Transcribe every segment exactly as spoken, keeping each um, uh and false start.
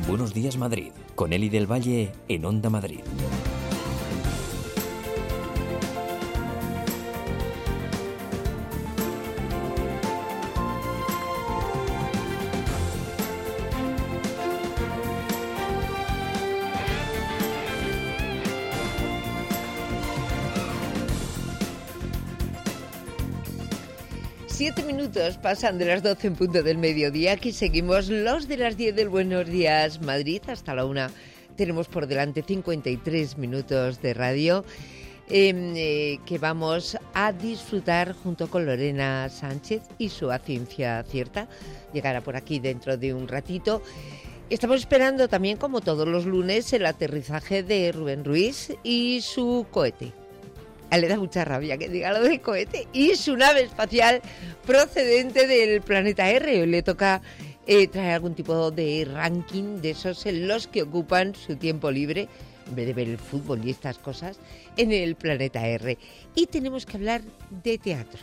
Buenos Días Madrid, con Eli del Valle en Onda Madrid. Siete minutos pasan de las doce en punto del mediodía. Aquí seguimos los de las diez del Buenos Días Madrid hasta la una. Tenemos por delante cincuenta y tres minutos de radio eh, eh, que vamos a disfrutar junto con Lorena Sánchez y su A Ciencia Cierta. Llegará por aquí dentro de un ratito. Estamos esperando también, como todos los lunes, el aterrizaje de Rubén Ruiz y su cohete. A él le da mucha rabia que diga lo del cohete y su nave espacial procedente del planeta R. Le toca eh, traer algún tipo de ranking de esos en los que ocupan su tiempo libre, en vez de ver el fútbol y estas cosas, en el planeta R. Y tenemos que hablar de teatro.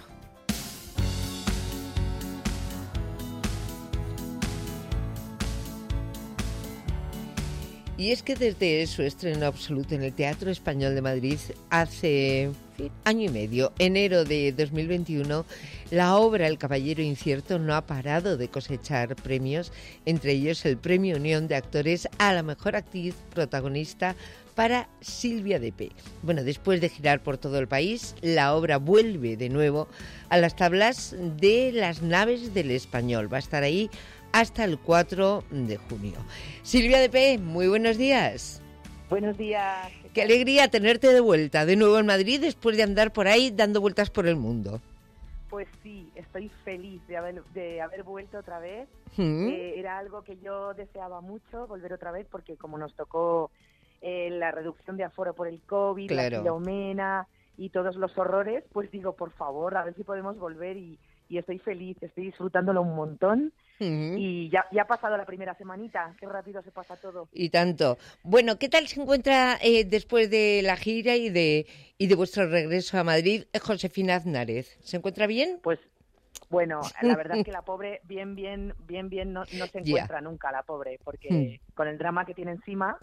Y es que desde su estreno absoluto en el Teatro Español de Madrid hace en fin, año y medio, enero de dos mil veintiuno, la obra El Caballero Incierto no ha parado de cosechar premios, entre ellos el Premio Unión de Actores a la Mejor Actriz Protagonista para Silvia de P. Bueno, después de girar por todo el país, la obra vuelve de nuevo a las tablas de las naves del Español. Va a estar ahí hasta el cuatro de junio. Silvia de P., muy buenos días. Buenos días. Qué alegría tenerte de vuelta, de nuevo en Madrid, después de andar por ahí dando vueltas por el mundo. Pues sí, estoy feliz de haber, de haber vuelto otra vez. ¿Mm? Eh, era algo que yo deseaba mucho, volver otra vez, porque como nos tocó eh, la reducción de aforo por el COVID, Claro. la Filomena y todos los horrores, pues digo, por favor, a ver si podemos volver y, y estoy feliz, estoy disfrutándolo un montón. ¿Mm? Y ya, ya ha pasado la primera semanita, qué rápido se pasa todo. Y tanto. Bueno, ¿qué tal se encuentra eh, después de la gira y de y de vuestro regreso a Madrid eh, Josefina Aznárez? ¿Se encuentra bien? Pues bueno, la verdad es que la pobre bien, bien, bien, bien no, no se encuentra yeah. nunca, la pobre, porque hmm. con el drama que tiene encima,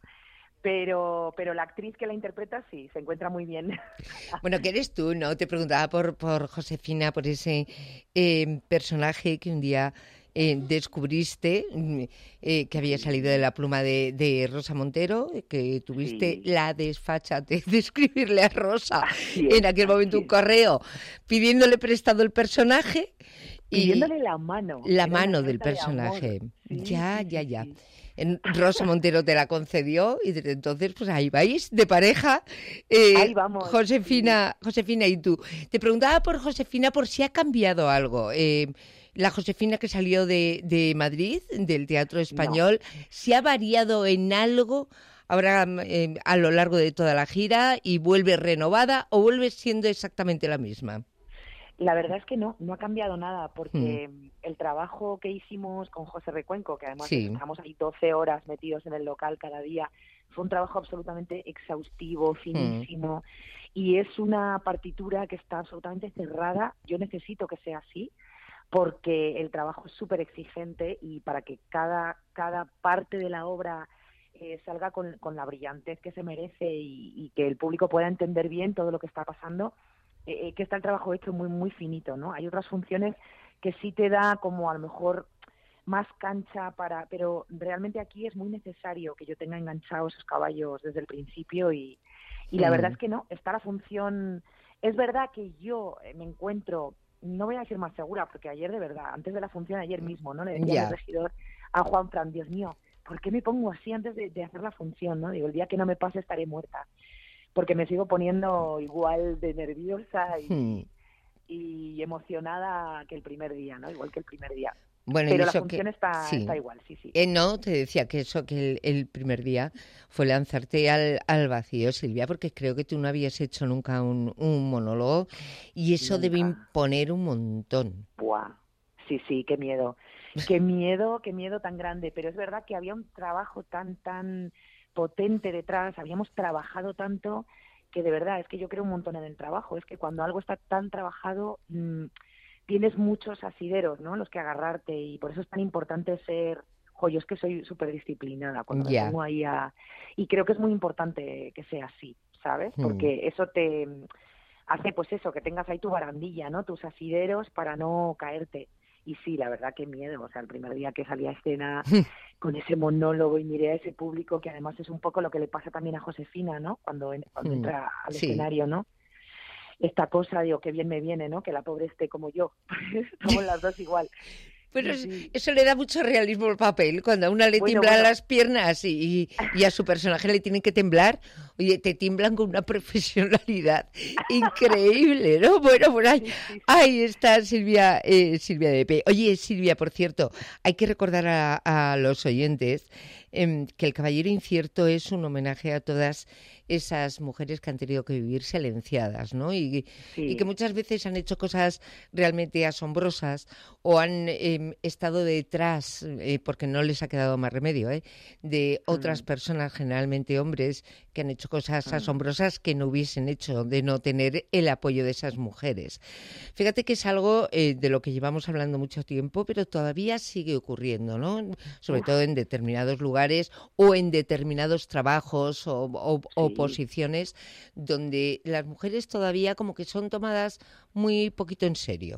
pero pero la actriz que la interpreta sí, se encuentra muy bien. Bueno, que eres tú, ¿no? Te preguntaba por, por Josefina, por ese eh, personaje que un día... Eh, descubriste eh, que había salido de la pluma de, de Rosa Montero, que tuviste sí. la desfachatez de escribirle a Rosa así en es, aquel momento un correo pidiéndole prestado el personaje y pidiéndole la mano la mano del personaje sí, ya, sí, ya, ya sí. En Rosa Montero te la concedió y desde entonces pues ahí vais de pareja eh, ahí vamos Josefina, sí. Josefina y tú. Te preguntaba por Josefina por si ha cambiado algo. eh, La Josefina que salió de, de Madrid, del Teatro Español, no. ¿se ha variado en algo ahora eh, a lo largo de toda la gira y vuelve renovada o vuelve siendo exactamente la misma? La verdad es que no, no ha cambiado nada, porque hmm. el trabajo que hicimos con José Recuenco, que además sí. estamos ahí doce horas metidos en el local cada día, fue un trabajo absolutamente exhaustivo, finísimo, hmm. y es una partitura que está absolutamente cerrada. Yo necesito que sea así, porque el trabajo es súper exigente y para que cada, cada parte de la obra eh, salga con, con la brillantez que se merece y, y que el público pueda entender bien todo lo que está pasando, eh, que está el trabajo hecho muy, muy finito, ¿no? Hay otras funciones que sí te da como a lo mejor más cancha para... Pero realmente aquí es muy necesario que yo tenga enganchados esos caballos desde el principio y, y la mm. verdad es que no, está la función... Es verdad que yo me encuentro... No voy a decir más segura, porque ayer de verdad, antes de la función, ayer mismo, ¿no? Le decía yeah. al regidor a Juan Fran, Dios mío, ¿por qué me pongo así antes de, de hacer la función, no? Digo, el día que no me pase estaré muerta, porque me sigo poniendo igual de nerviosa y, hmm. y emocionada que el primer día, ¿no? Igual que el primer día. Bueno, pero y la eso función que, está, sí. está igual, sí, sí. Eh, no, te decía que eso, que el, el primer día fue lanzarte al, al vacío, Silvia, porque creo que tú no habías hecho nunca un, un monólogo y eso nunca. Debe imponer un montón. Buah, sí, sí, qué miedo, qué miedo, qué miedo tan grande, pero es verdad que había un trabajo tan, tan potente detrás, habíamos trabajado tanto que de verdad, es que yo creo un montón en el trabajo, es que cuando algo está tan trabajado... Mmm, tienes muchos asideros, ¿no?, los que agarrarte y por eso es tan importante ser jo, yo es que soy súper disciplinada cuando Ya. me pongo ahí a... Y creo que es muy importante que sea así, ¿sabes? Porque Mm. eso te hace, pues eso, que tengas ahí tu barandilla, ¿no? Tus asideros para no caerte. Y sí, la verdad, qué miedo. O sea, el primer día que salí a escena con ese monólogo y miré a ese público, que además es un poco lo que le pasa también a Josefina, ¿no? Cuando, en- cuando Mm. entra al Sí. escenario, ¿no? Esta cosa, digo, qué bien me viene, ¿no? Que la pobre esté como yo. Estamos las dos igual. Pero Sí, es- sí. eso le da mucho realismo al papel, cuando a una le Bueno, tiemblan bueno. las piernas y, y- y a su personaje le tienen que temblar, oye, te tiemblan con una profesionalidad increíble, ¿no? Bueno, por ahí, Sí, sí, sí. ahí está Silvia, eh, Silvia de P. Oye, Silvia, por cierto, hay que recordar a, a los oyentes em, que El Caballero Incierto es un homenaje a todas esas mujeres que han tenido que vivir silenciadas, ¿no? Y, y que Sí. muchas veces han hecho cosas realmente asombrosas o han eh, estado detrás, eh, porque no les ha quedado más remedio, ¿eh? de otras Mm, personas, generalmente hombres, que han hecho cosas mm. asombrosas que no hubiesen hecho de no tener el apoyo de esas mujeres. Fíjate que es algo eh, de lo que llevamos hablando mucho tiempo, pero todavía sigue ocurriendo, ¿no? Sobre Uf, todo en determinados lugares o en determinados trabajos o, o- o sí. posiciones donde las mujeres todavía como que son tomadas muy poquito en serio.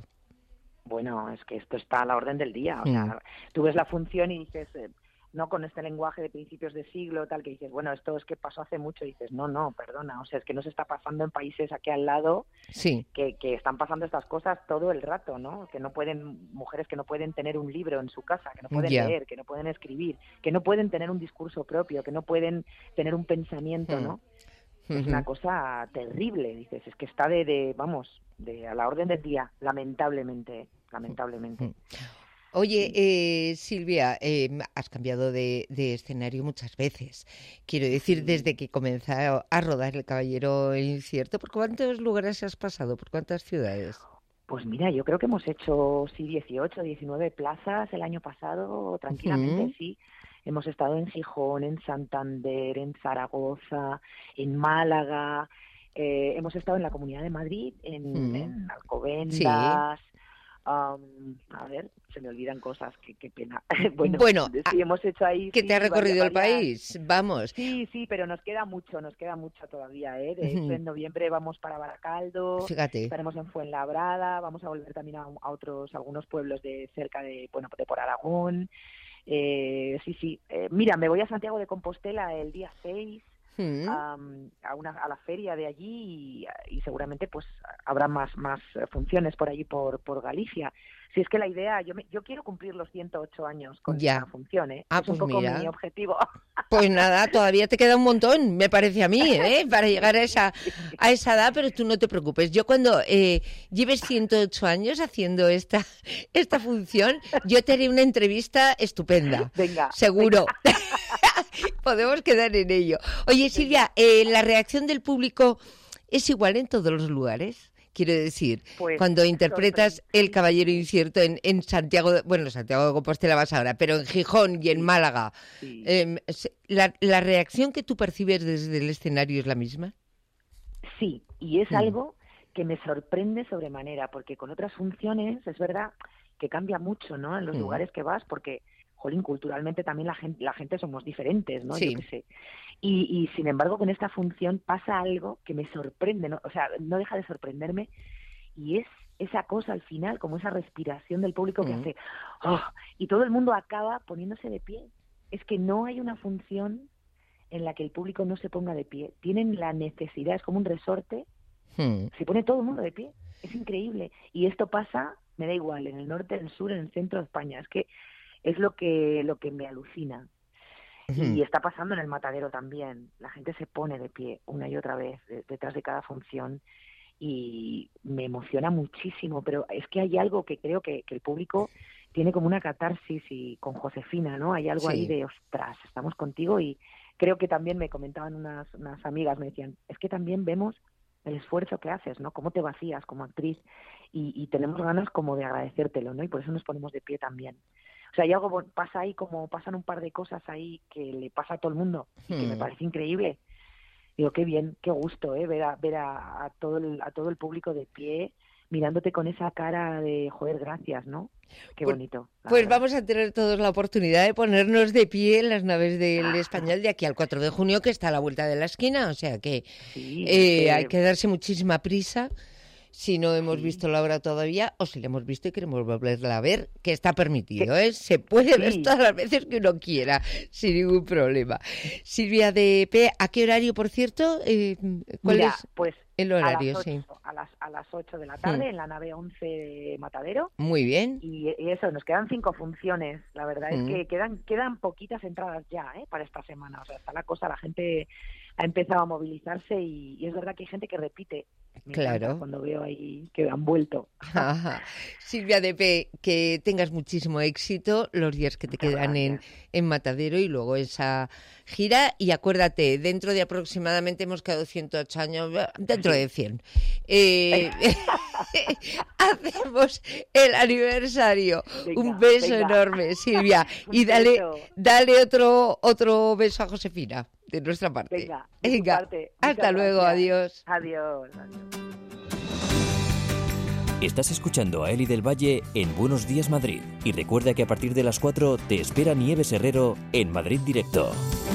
Bueno, es que esto está a la orden del día. O Mm. sea, tú ves la función y dices, eh, no con este lenguaje de principios de siglo, tal, que dices, bueno, esto es que pasó hace mucho. Y dices, no, no, perdona. O sea, es que nos está pasando en países aquí al lado Sí. que, que están pasando estas cosas todo el rato, ¿no? Que no pueden, mujeres que no pueden tener un libro en su casa, que no pueden Ya. leer, que no pueden escribir, que no pueden tener un discurso propio, que no pueden tener un pensamiento, Mm. ¿no? Es una Ujú. cosa terrible, dices, es que está de, de vamos, de a la orden del día, lamentablemente, lamentablemente. Mm. Oye, Sí, eh, Silvia, eh, has cambiado de, de escenario muchas veces. Quiero decir, desde sí. que comenzó a rodar El Caballero Incierto, ¿por cuántos lugares has pasado? ¿Por cuántas ciudades? Pues mira, yo creo que hemos hecho, sí, dieciocho, diecinueve plazas el año pasado, tranquilamente, Ujú. sí. Hemos estado en Gijón, en Santander, en Zaragoza, en Málaga, eh, hemos estado en la Comunidad de Madrid, en, Mm. en Sí. Alcobendas. Am, a ver, se me olvidan cosas, qué, qué pena. Bueno, Bueno, a- sí, hemos hecho ahí, que te ha sí, varias, recorrido el varias. país, vamos. Sí, sí, pero nos queda mucho, nos queda mucho todavía, ¿eh? De hecho, Ujú. en noviembre vamos para Baracaldo, Fíjate. estaremos en Fuenlabrada, vamos a volver también a, a otros, algunos pueblos de cerca de, bueno, de por Aragón. Eh, sí, sí. Eh, mira, me voy a Santiago de Compostela el día seis, Mm. am, a, una, a la feria de allí y, y seguramente pues habrá más, más eh, funciones por allí, por, por Galicia. Si es que la idea, yo, me, yo quiero cumplir los ciento ocho años con esta Ya. función, ¿eh? Ah, Es un pues poco mi mira. objetivo. Pues nada, todavía te queda un montón, me parece a mí, ¿eh? Para Sí, llegar a esa, sí. a esa edad, pero tú no te preocupes. Yo cuando eh, lleves ciento ocho años haciendo esta, esta función, yo te haré una entrevista estupenda, Venga, seguro. venga. Podemos quedar en ello. Oye, Silvia, eh, ¿la reacción del público es igual en todos los lugares? Quiero decir, Pues cuando interpretas El Caballero sorprendente. Incierto en, en Santiago, de- bueno, Santiago de Compostela vas ahora, pero en Gijón y en Sí, Málaga, sí. eh, se- la, ¿la reacción que tú percibes desde el escenario es la misma? Sí, y es Mm, algo que me sorprende sobremanera, porque con otras funciones es verdad que cambia mucho, ¿no? En los mm, lugares que vas, porque, jolín, culturalmente también la gente, la gente somos diferentes, ¿no? Yo qué sí. sé. Y, y sin embargo, con esta función pasa algo que me sorprende, ¿no? O sea, no deja de sorprenderme, y es esa cosa al final, como esa respiración del público que Mm, hace, ¡oh! Y todo el mundo acaba poniéndose de pie. Es que no hay una función en la que el público no se ponga de pie. Tienen la necesidad, es como un resorte, mm, se pone todo el mundo de pie. Es increíble. Y esto pasa, me da igual, en el norte, en el sur, en el centro de España. Es que es lo que, lo que me alucina. mm, Y está pasando en el Matadero también. La gente se pone de pie una y otra vez de- detrás de cada función y me emociona muchísimo, pero es que hay algo que creo que, que el público tiene como una catarsis y con Josefina, ¿no? Hay algo ahí sí. de, ostras, estamos contigo y creo que también me comentaban unas, unas amigas, me decían, es que también vemos el esfuerzo que haces, ¿no? Cómo te vacías como actriz y, y tenemos ganas como de agradecértelo, ¿no? Y por eso nos ponemos de pie también. O sea, hay algo, bon- pasa ahí como pasan un par de cosas ahí que le pasa a todo el mundo y que me Mm. parece increíble. Digo, qué bien, qué gusto, ¿eh? Ver a, ver a, a todo el, a todo el público de pie mirándote con esa cara de, joder, gracias, ¿no? Qué pues, bonito. Pues verdad. Vamos a tener todos la oportunidad de ponernos de pie en las naves del Español de aquí al cuatro de junio, que está a la vuelta de la esquina, o sea que Sí, eh, eh, hay que darse muchísima prisa si no hemos sí. visto la obra todavía, o si la hemos visto y queremos volverla a ver, que está permitido, ¿eh? Se puede sí. ver todas las veces que uno quiera, sin ningún problema. Silvia de P, ¿a qué horario, por cierto? Eh, ¿Cuál Mira, es pues, el horario? A las ocho, sí. a las, a las ocho de la tarde, mm. en la nave once de Matadero. Muy bien. Y, y eso, nos quedan cinco funciones. La verdad mm. es que quedan quedan poquitas entradas ya, ¿eh? Para esta semana. O sea, está la cosa, la gente ha empezado a movilizarse y, y es verdad que hay gente que repite. Me claro. Cuando veo ahí que han vuelto. Ajá. Silvia de P, que tengas muchísimo éxito los días que te Muchas quedan en, en Matadero y luego esa gira. Y acuérdate, dentro de aproximadamente, hemos quedado ciento ocho años, dentro de cien, eh, hacemos el aniversario. Venga, Un beso venga. enorme, Silvia. Y dale, dale otro, otro beso a Josefina, de nuestra parte. Venga, de venga. Parte. Hasta luego, adiós. Adiós, adiós. Estás escuchando a Eli del Valle en Buenos Días Madrid. Y recuerda que a partir de las cuatro te espera Nieves Herrero en Madrid Directo.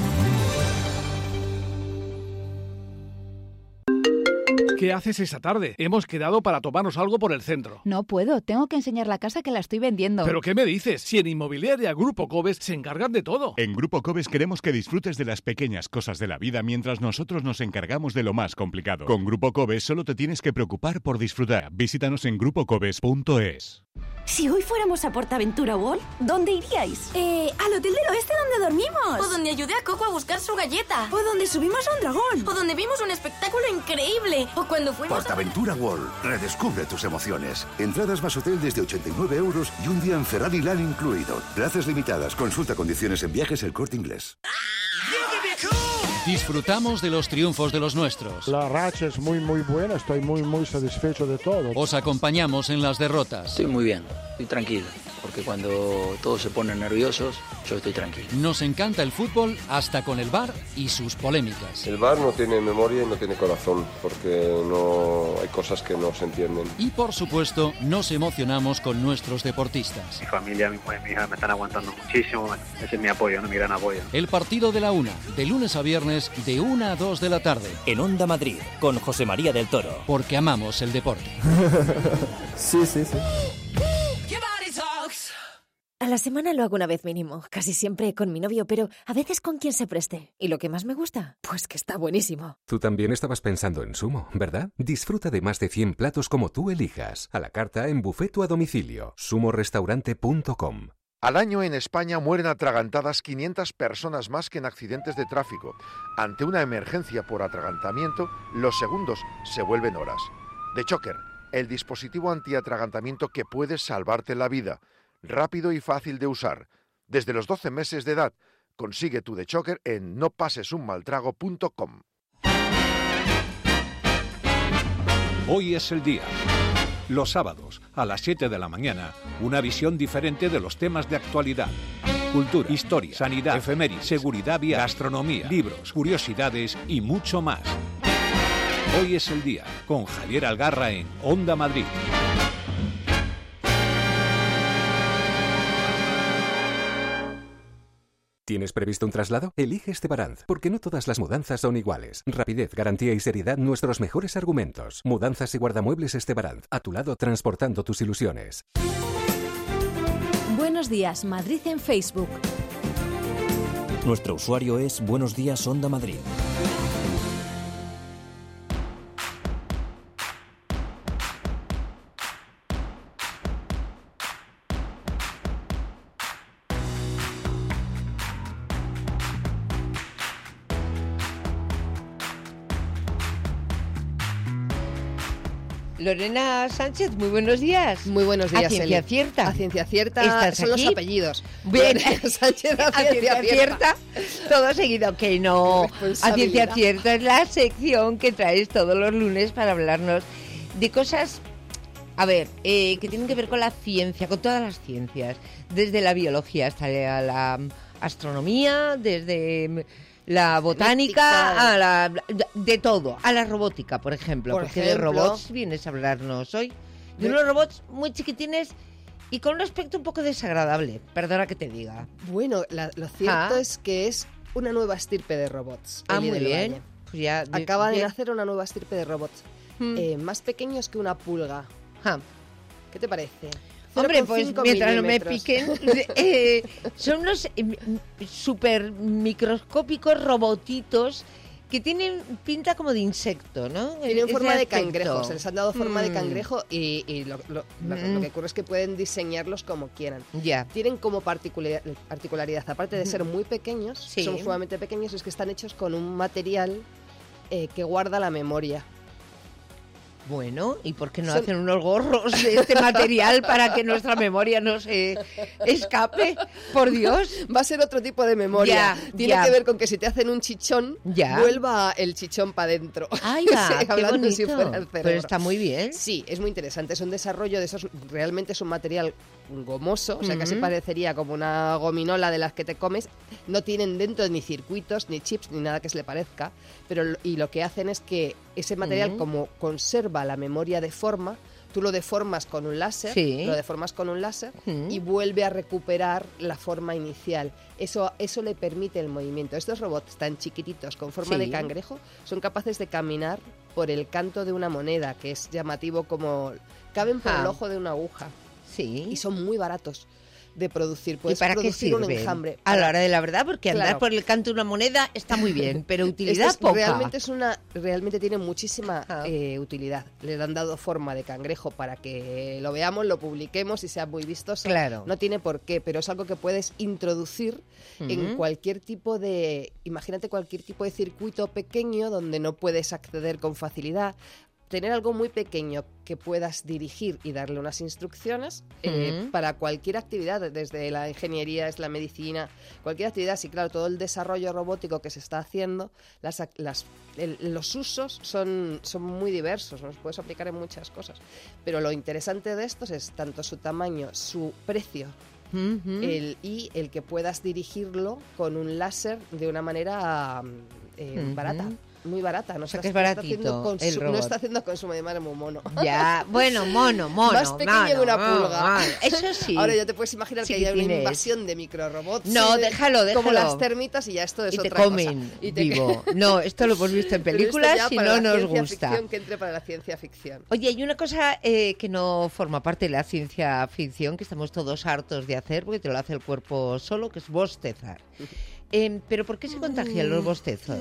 ¿Qué haces esa tarde? Hemos quedado para tomarnos algo por el centro. No puedo, tengo que enseñar la casa que la estoy vendiendo. ¿Pero qué me dices? Si en Inmobiliaria Grupo Cobes se encargan de todo. En Grupo Cobes queremos que disfrutes de las pequeñas cosas de la vida mientras nosotros nos encargamos de lo más complicado. Con Grupo Cobes solo te tienes que preocupar por disfrutar. Visítanos en grupo cobes punto es. Si hoy fuéramos a Portaventura World, ¿dónde iríais? Eh, al Hotel del Oeste donde dormimos. O donde ayudé a Coco a buscar su galleta. O donde subimos a un dragón. O donde vimos un espectáculo increíble. O cuando fuimos Portaventura a... World. Redescubre tus emociones. Entradas más hotel desde ochenta y nueve euros y un día en Ferrari Land incluido. Plazas limitadas. Consulta condiciones en Viajes El Corte Inglés. Disfrutamos de los triunfos de los nuestros. La racha es muy muy buena, estoy muy muy satisfecho de todo. Os acompañamos en las derrotas. Estoy muy bien, estoy tranquilo, porque cuando todos se ponen nerviosos, yo estoy tranquilo. Nos encanta el fútbol hasta con el V A R y sus polémicas. El V A R no tiene memoria y no tiene corazón, porque no hay cosas que no se entienden. Y por supuesto, nos emocionamos con nuestros deportistas. Mi familia, mi mujer, mi hija me están aguantando muchísimo, ese es mi apoyo, ¿no? Mi gran apoyo. El partido de la una, de lunes a viernes, de una a dos de la tarde. En Onda Madrid, con José María del Toro. Porque amamos el deporte. Sí, sí, sí. A la semana lo hago una vez mínimo, casi siempre con mi novio, pero a veces con quien se preste. ¿Y lo que más me gusta? Pues que está buenísimo. Tú también estabas pensando en Sumo, ¿verdad? Disfruta de más de cien platos como tú elijas. A la carta, en buffet o a domicilio. sumo restaurante punto com. Al año en España mueren atragantadas quinientas personas más que en accidentes de tráfico. Ante una emergencia por atragantamiento, los segundos se vuelven horas. The Choker, el dispositivo antiatragantamiento que puede salvarte la vida. Rápido y fácil de usar. Desde los doce meses de edad, consigue tu The Choker en no pases un mal trago punto com. Hoy es el día. Los sábados, a las siete de la mañana, una visión diferente de los temas de actualidad. Cultura, historia, sanidad, efemérides, seguridad vial, gastronomía, libros, curiosidades y mucho más. Hoy es el día, con Javier Algarra en Onda Madrid. ¿Tienes previsto un traslado? Elige Estebaranz, porque no todas las mudanzas son iguales. Rapidez, garantía y seriedad, nuestros mejores argumentos. Mudanzas y guardamuebles Estebaranz, a tu lado transportando tus ilusiones. Buenos días, Madrid en Facebook. Nuestro usuario es Buenos Días Onda Madrid. Lorena Sánchez, muy buenos días. Muy buenos días, A ciencia Eli. cierta. A ciencia cierta ¿Estás son aquí? Los apellidos. Bien. Lorena Sánchez, a ciencia, a ciencia cierta. cierta. Todo seguido, que no. A ciencia cierta es la sección que traes todos los lunes para hablarnos de cosas, a ver, eh, que tienen que ver con la ciencia, con todas las ciencias, desde la biología hasta la astronomía, desde la botánica, a la, de todo, a la robótica, por ejemplo, por porque ejemplo, de robots vienes a hablarnos hoy. de unos robots muy chiquitines y con un aspecto un poco desagradable, perdona que te diga. Bueno, la, lo cierto ah. es que es una nueva estirpe de robots. Ah, muy bien. Pues ya, Acaba bien. de nacer una nueva estirpe de robots, hmm. eh, más pequeños que una pulga. Ah. ¿Qué te parece? Hombre, pues mientras no me piquen, eh, son unos eh, súper microscópicos robotitos que tienen pinta como de insecto, ¿no? Tienen Ese forma aspecto. de cangrejo, se les han dado forma mm. de cangrejo y, y lo, lo, lo, mm. lo que ocurre es que pueden diseñarlos como quieran. Ya. Tienen como particular, particularidad, aparte de ser muy pequeños, sí. son sumamente pequeños, es que están hechos con un material eh, que guarda la memoria. Bueno, ¿y por qué no Son... hacen unos gorros de este material para que nuestra memoria no se escape? Por Dios. Va a ser otro tipo de memoria. Ya, Tiene ya. que ver con que si te hacen un chichón, ya. vuelva el chichón para adentro. ¡Ay, va! Sí, ¡Qué bonito! Si fuera el Pero está muy bien. Sí, es muy interesante. Es un desarrollo de esos... Realmente es un material gomoso, o sea, uh-huh. casi parecería como una gominola de las que te comes. No tienen dentro ni circuitos, ni chips, ni nada que se le parezca. Pero y lo que hacen es que ese material, uh-huh. como conserva la memoria de forma, tú lo deformas con un láser, sí. lo deformas con un láser uh-huh. y vuelve a recuperar la forma inicial. Eso, eso le permite el movimiento. Estos robots tan chiquititos, con forma sí. de cangrejo, son capaces de caminar por el canto de una moneda, que es llamativo como... caben por ah. el ojo de una aguja. Sí. Y son muy baratos de producir. Puedes ¿Y para producir qué un enjambre. A la hora de la verdad, porque andar claro. por el canto de una moneda está muy bien, pero utilidad es, poca. Realmente es una, realmente tiene muchísima ah. eh, utilidad. Le han dado forma de cangrejo para que lo veamos, lo publiquemos y sea muy vistoso. Claro. No tiene por qué, pero es algo que puedes introducir uh-huh. en cualquier tipo de, imagínate cualquier tipo de circuito pequeño donde no puedes acceder con facilidad. Tener algo muy pequeño que puedas dirigir y darle unas instrucciones eh, uh-huh. para cualquier actividad, desde la ingeniería, es la medicina, cualquier actividad. Sí, claro, todo el desarrollo robótico que se está haciendo, las, las, el, los usos son, son muy diversos, los puedes aplicar en muchas cosas. Pero lo interesante de estos es tanto su tamaño, su precio, uh-huh. el, y el que puedas dirigirlo con un láser de una manera eh, uh-huh. barata. Muy barata, no, o sea, está, que es baratito, no, está el consu- no está haciendo consumo de madre muy mono. Ya, bueno, mono, mono. Más pequeño mono, que una mono, pulga. Mono. Eso sí. Ahora ya te puedes imaginar que hay una invasión de microrobots. No, de, déjalo, déjalo. Como las termitas y ya esto es y otra te comen cosa. Y te vivo. No, esto lo hemos visto en películas y no nos gusta. Ficción, que entre para la ciencia ficción. Oye, hay una cosa eh, que no forma parte de la ciencia ficción, que estamos todos hartos de hacer, porque te lo hace el cuerpo solo, que es bostezar. Eh, ¿Pero por qué se contagian los bostezos?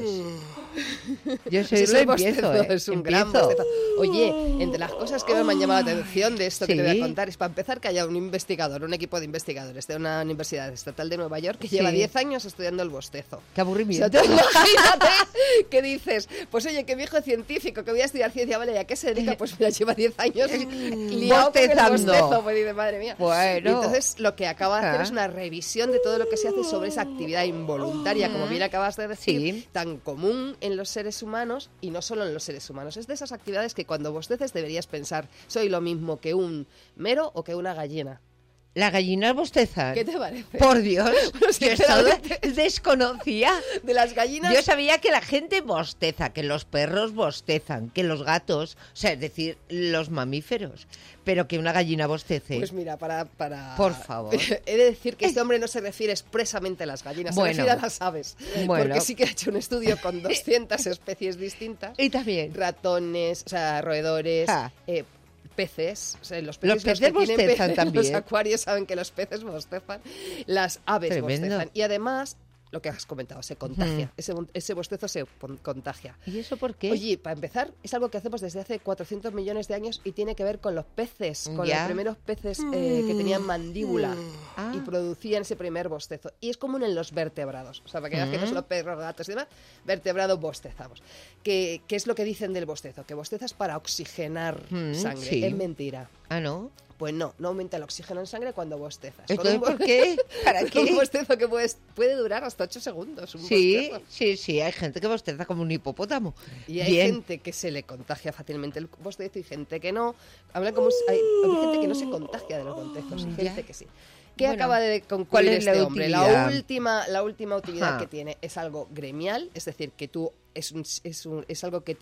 Yo soy sí, lo empiezo, ¿eh? Es un empiezo. gran bostezo. Oye, entre las cosas que me han llamado la atención de esto ¿Sí? que te voy a contar es, para empezar, que haya un investigador, un equipo de investigadores de una universidad estatal de Nueva York que sí. lleva diez años estudiando el bostezo. ¡Qué aburrimiento! O sea, tú imagínate que dices, pues oye, qué viejo científico, que voy a estudiar ciencia, vale, ¿y a qué se dedica? Pues mira, lleva diez años liado con el bostezo, pues dice, madre mía. Bueno. Y entonces lo que acaba de hacer es una revisión de todo lo que se hace sobre esa actividad involuntaria, como bien acabas de decir, sí. tan común en los seres humanos y no solo en los seres humanos. Es de esas actividades que cuando bosteces deberías pensar, soy lo mismo que un mero o que una gallina. ¿Las gallinas bostezan? ¿Qué te parece? Por Dios, bueno, yo esto desconocía. De las gallinas... Yo sabía que la gente bosteza, que los perros bostezan, que los gatos, o sea, es decir, los mamíferos, pero que una gallina bostece. Pues mira, para... para... Por favor. He de decir que este hombre no se refiere expresamente a las gallinas, bueno, se refiere a las aves. Bueno. Porque sí que ha hecho un estudio con doscientas especies distintas. Y también. Ratones, o sea, roedores... Ah. Eh, peces, o sea, los peces, los peces los que bostezan peces, también. Los acuarios saben que los peces bostezan, las aves Tremendo. bostezan y además lo que has comentado, se contagia, mm. ese, ese bostezo se contagia. ¿Y eso por qué? Oye, para empezar, es algo que hacemos desde hace cuatrocientos millones de años y tiene que ver con los peces, con ¿Ya? los primeros peces eh, que tenían mandíbula ah. y producían ese primer bostezo. Y es común en los vertebrados, o sea, para que veas mm. que no solo perros, gatos y demás, vertebrados bostezamos. ¿Qué, ¿Qué es lo que dicen del bostezo? Que bostezas para oxigenar mm, sangre. Sí. Es mentira. Ah, ¿no? Pues no, no aumenta el oxígeno en sangre cuando bostezas. ¿Entonces por qué? ¿Para qué? Un bostezo que puede, puede durar hasta ocho segundos. Un sí, bostezo. sí, sí, hay gente que bosteza como un hipopótamo. Y hay Bien. gente que se le contagia fácilmente el bostezo y gente que no. Hablan como hay, hay gente que no se contagia de los bostezos y gente que sí. ¿Qué bueno, acaba de concluir este la hombre? La última, la última utilidad ah. que tiene es algo gremial, es decir, que tú es, un, es, un, es algo que te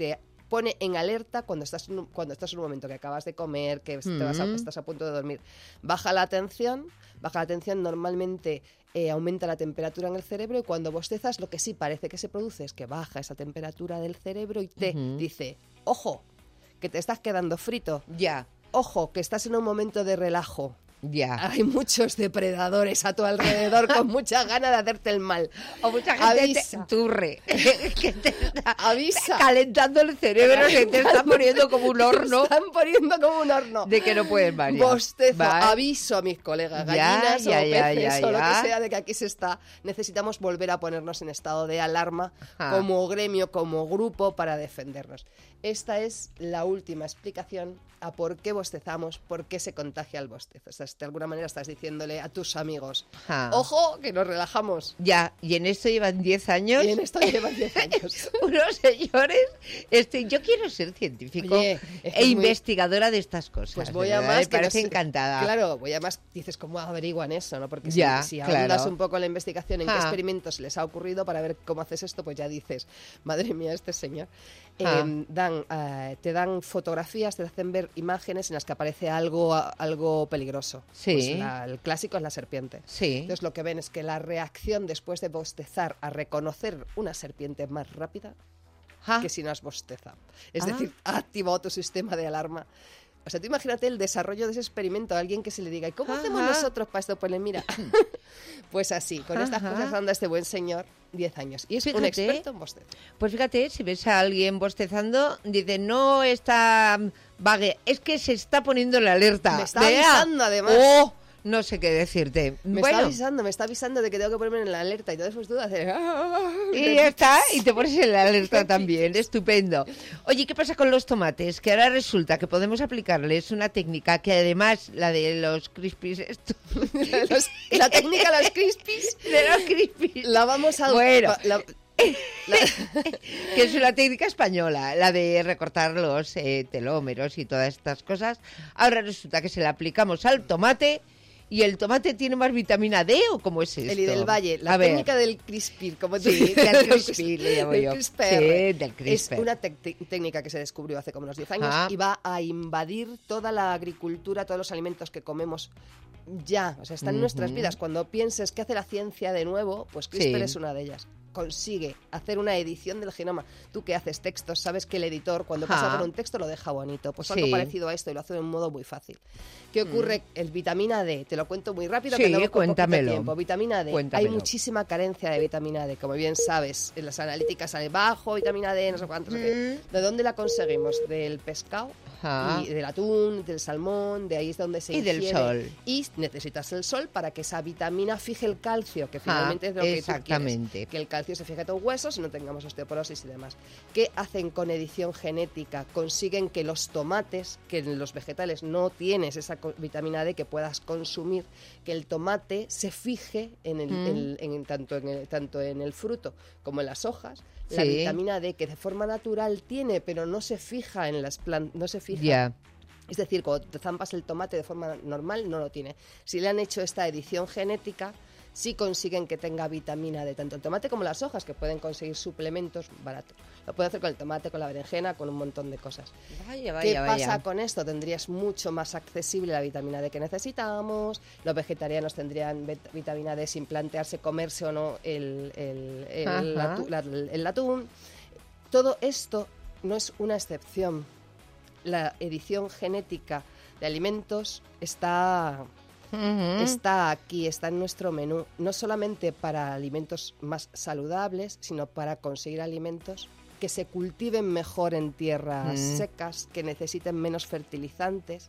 pone en alerta cuando estás en un, cuando estás en un momento que acabas de comer, que te vas a, estás a punto de dormir. Baja la atención, baja la atención normalmente eh, aumenta la temperatura en el cerebro y cuando bostezas lo que sí parece que se produce es que baja esa temperatura del cerebro y te uh-huh. dice, ojo, que te estás quedando frito. Ya. Ojo, que estás en un momento de relajo. Ya. Hay muchos depredadores a tu alrededor con mucha ganas de hacerte el mal. O mucha gente avisa. Te turre, que te está avisa. calentando el cerebro, que te está poniendo como un horno. Te están poniendo como un horno. De que no puedes más. Bostezo, vale. Aviso a mis colegas, gallinas ya, ya, o peces ya, ya, ya. o lo que sea, de que aquí se está. Necesitamos volver a ponernos en estado de alarma Ajá. como gremio, como grupo, para defendernos. Esta es la última explicación a por qué bostezamos, por qué se contagia el bostezo. O sea, de alguna manera estás diciéndole a tus amigos, ah. ojo, que nos relajamos. Ya, y en esto llevan diez años. Y en esto llevan diez años. Unos señores, este, yo quiero ser científico Oye, es e muy... investigadora de estas cosas. Pues voy a más. Me parece nos... encantada. Claro, voy a más, dices, ¿cómo averiguan eso? ¿No? Porque si, ya, si claro. ahondas un poco en la investigación, en ah. qué experimentos les ha ocurrido para ver cómo haces esto, pues ya dices, madre mía, este señor. Ah. Eh, dan, uh, te dan fotografías, te hacen ver imágenes en las que aparece algo, algo peligroso. Sí. Pues la, el clásico es la serpiente. Sí. Entonces lo que ven es que la reacción después de bostezar a reconocer una serpiente es más rápida ah. que si no has bostezado. Es ah. decir, ha activado tu sistema de alarma. O sea, tú imagínate el desarrollo de ese experimento a alguien que se le diga, ¿y cómo Ajá. hacemos nosotros para esto? Pues le mira. Pues así, con Ajá. estas cosas anda este buen señor diez años. Y es fíjate, un experto en bostezo. Pues fíjate, si ves a alguien bostezando, dice, no está vague, es que se está poniendo la alerta. Me está avisando además. Oh, no sé qué decirte. Me bueno. está avisando, me está avisando de que tengo que ponerme en la alerta y entonces pues tú haces... Y ya está, y te pones en la alerta también, estupendo. Oye, ¿qué pasa con los tomates? Que ahora resulta que podemos aplicarles una técnica que además, la de los crispies... Esto... los, la técnica de los crispies... De los crispies. La vamos a... Bueno... La, La... que es una técnica española, la de recortar los eh, telómeros y todas estas cosas. Ahora resulta que se la aplicamos al tomate... ¿Y el tomate tiene más vitamina D o cómo es esto? El y del Valle, la a técnica ver. del crispir, como tú sí, del crispir, le llamo yo. Sí, del crispir. Es una te- técnica que se descubrió hace como unos diez años ah. y va a invadir toda la agricultura, todos los alimentos que comemos ya, o sea, están uh-huh. en nuestras vidas. Cuando pienses qué hace la ciencia de nuevo, pues CRISPR sí. es una de ellas. Consigue hacer una edición del genoma. Tú que haces textos, sabes que el editor cuando ah. pasa por un texto lo deja bonito. Pues sí. algo parecido a esto y lo hace de un modo muy fácil. ¿Qué ocurre? Mm. El vitamina D, te lo cuento muy rápido, sí, que no cuéntamelo. Tiempo. Vitamina D, Cuéntamelo. Hay muchísima carencia de vitamina D, como bien sabes. En las analíticas sale bajo vitamina D, no sé cuántos. Mm. No sé ¿De dónde la conseguimos? Del pescado, y del atún, del salmón, de ahí es donde se y ingiere. Y del sol. Y necesitas el sol para que esa vitamina fije el calcio, que finalmente ah, es lo que exactamente. tú quieres. Que el calcio se fije a tus huesos y no tengamos osteoporosis y demás. ¿Qué hacen con edición genética? Consiguen que los tomates, que en los vegetales no tienes esa vitamina D que puedas consumir, que el tomate se fije en el, mm. en, en, tanto, en el, tanto en el fruto como en las hojas. Sí. La vitamina D que de forma natural tiene, pero no se fija en las plantas, no se fija. Yeah. Es decir, cuando te zampas el tomate de forma normal, no lo tiene. Si le han hecho esta edición genética, sí consiguen que tenga vitamina D, tanto el tomate como las hojas, que pueden conseguir suplementos baratos. Lo pueden hacer con el tomate, con la berenjena, con un montón de cosas. Vaya, vaya, ¿Qué vaya. pasa con esto? Tendrías mucho más accesible la vitamina D que necesitamos, los vegetarianos tendrían vitamina D sin plantearse comerse o no el, el, el, el, atu, la, el atún. Todo esto no es una excepción. La edición genética de alimentos está... Uh-huh. Está aquí, está en nuestro menú, no solamente para alimentos más saludables, sino para conseguir alimentos que se cultiven mejor en tierras uh-huh. secas, que necesiten menos fertilizantes.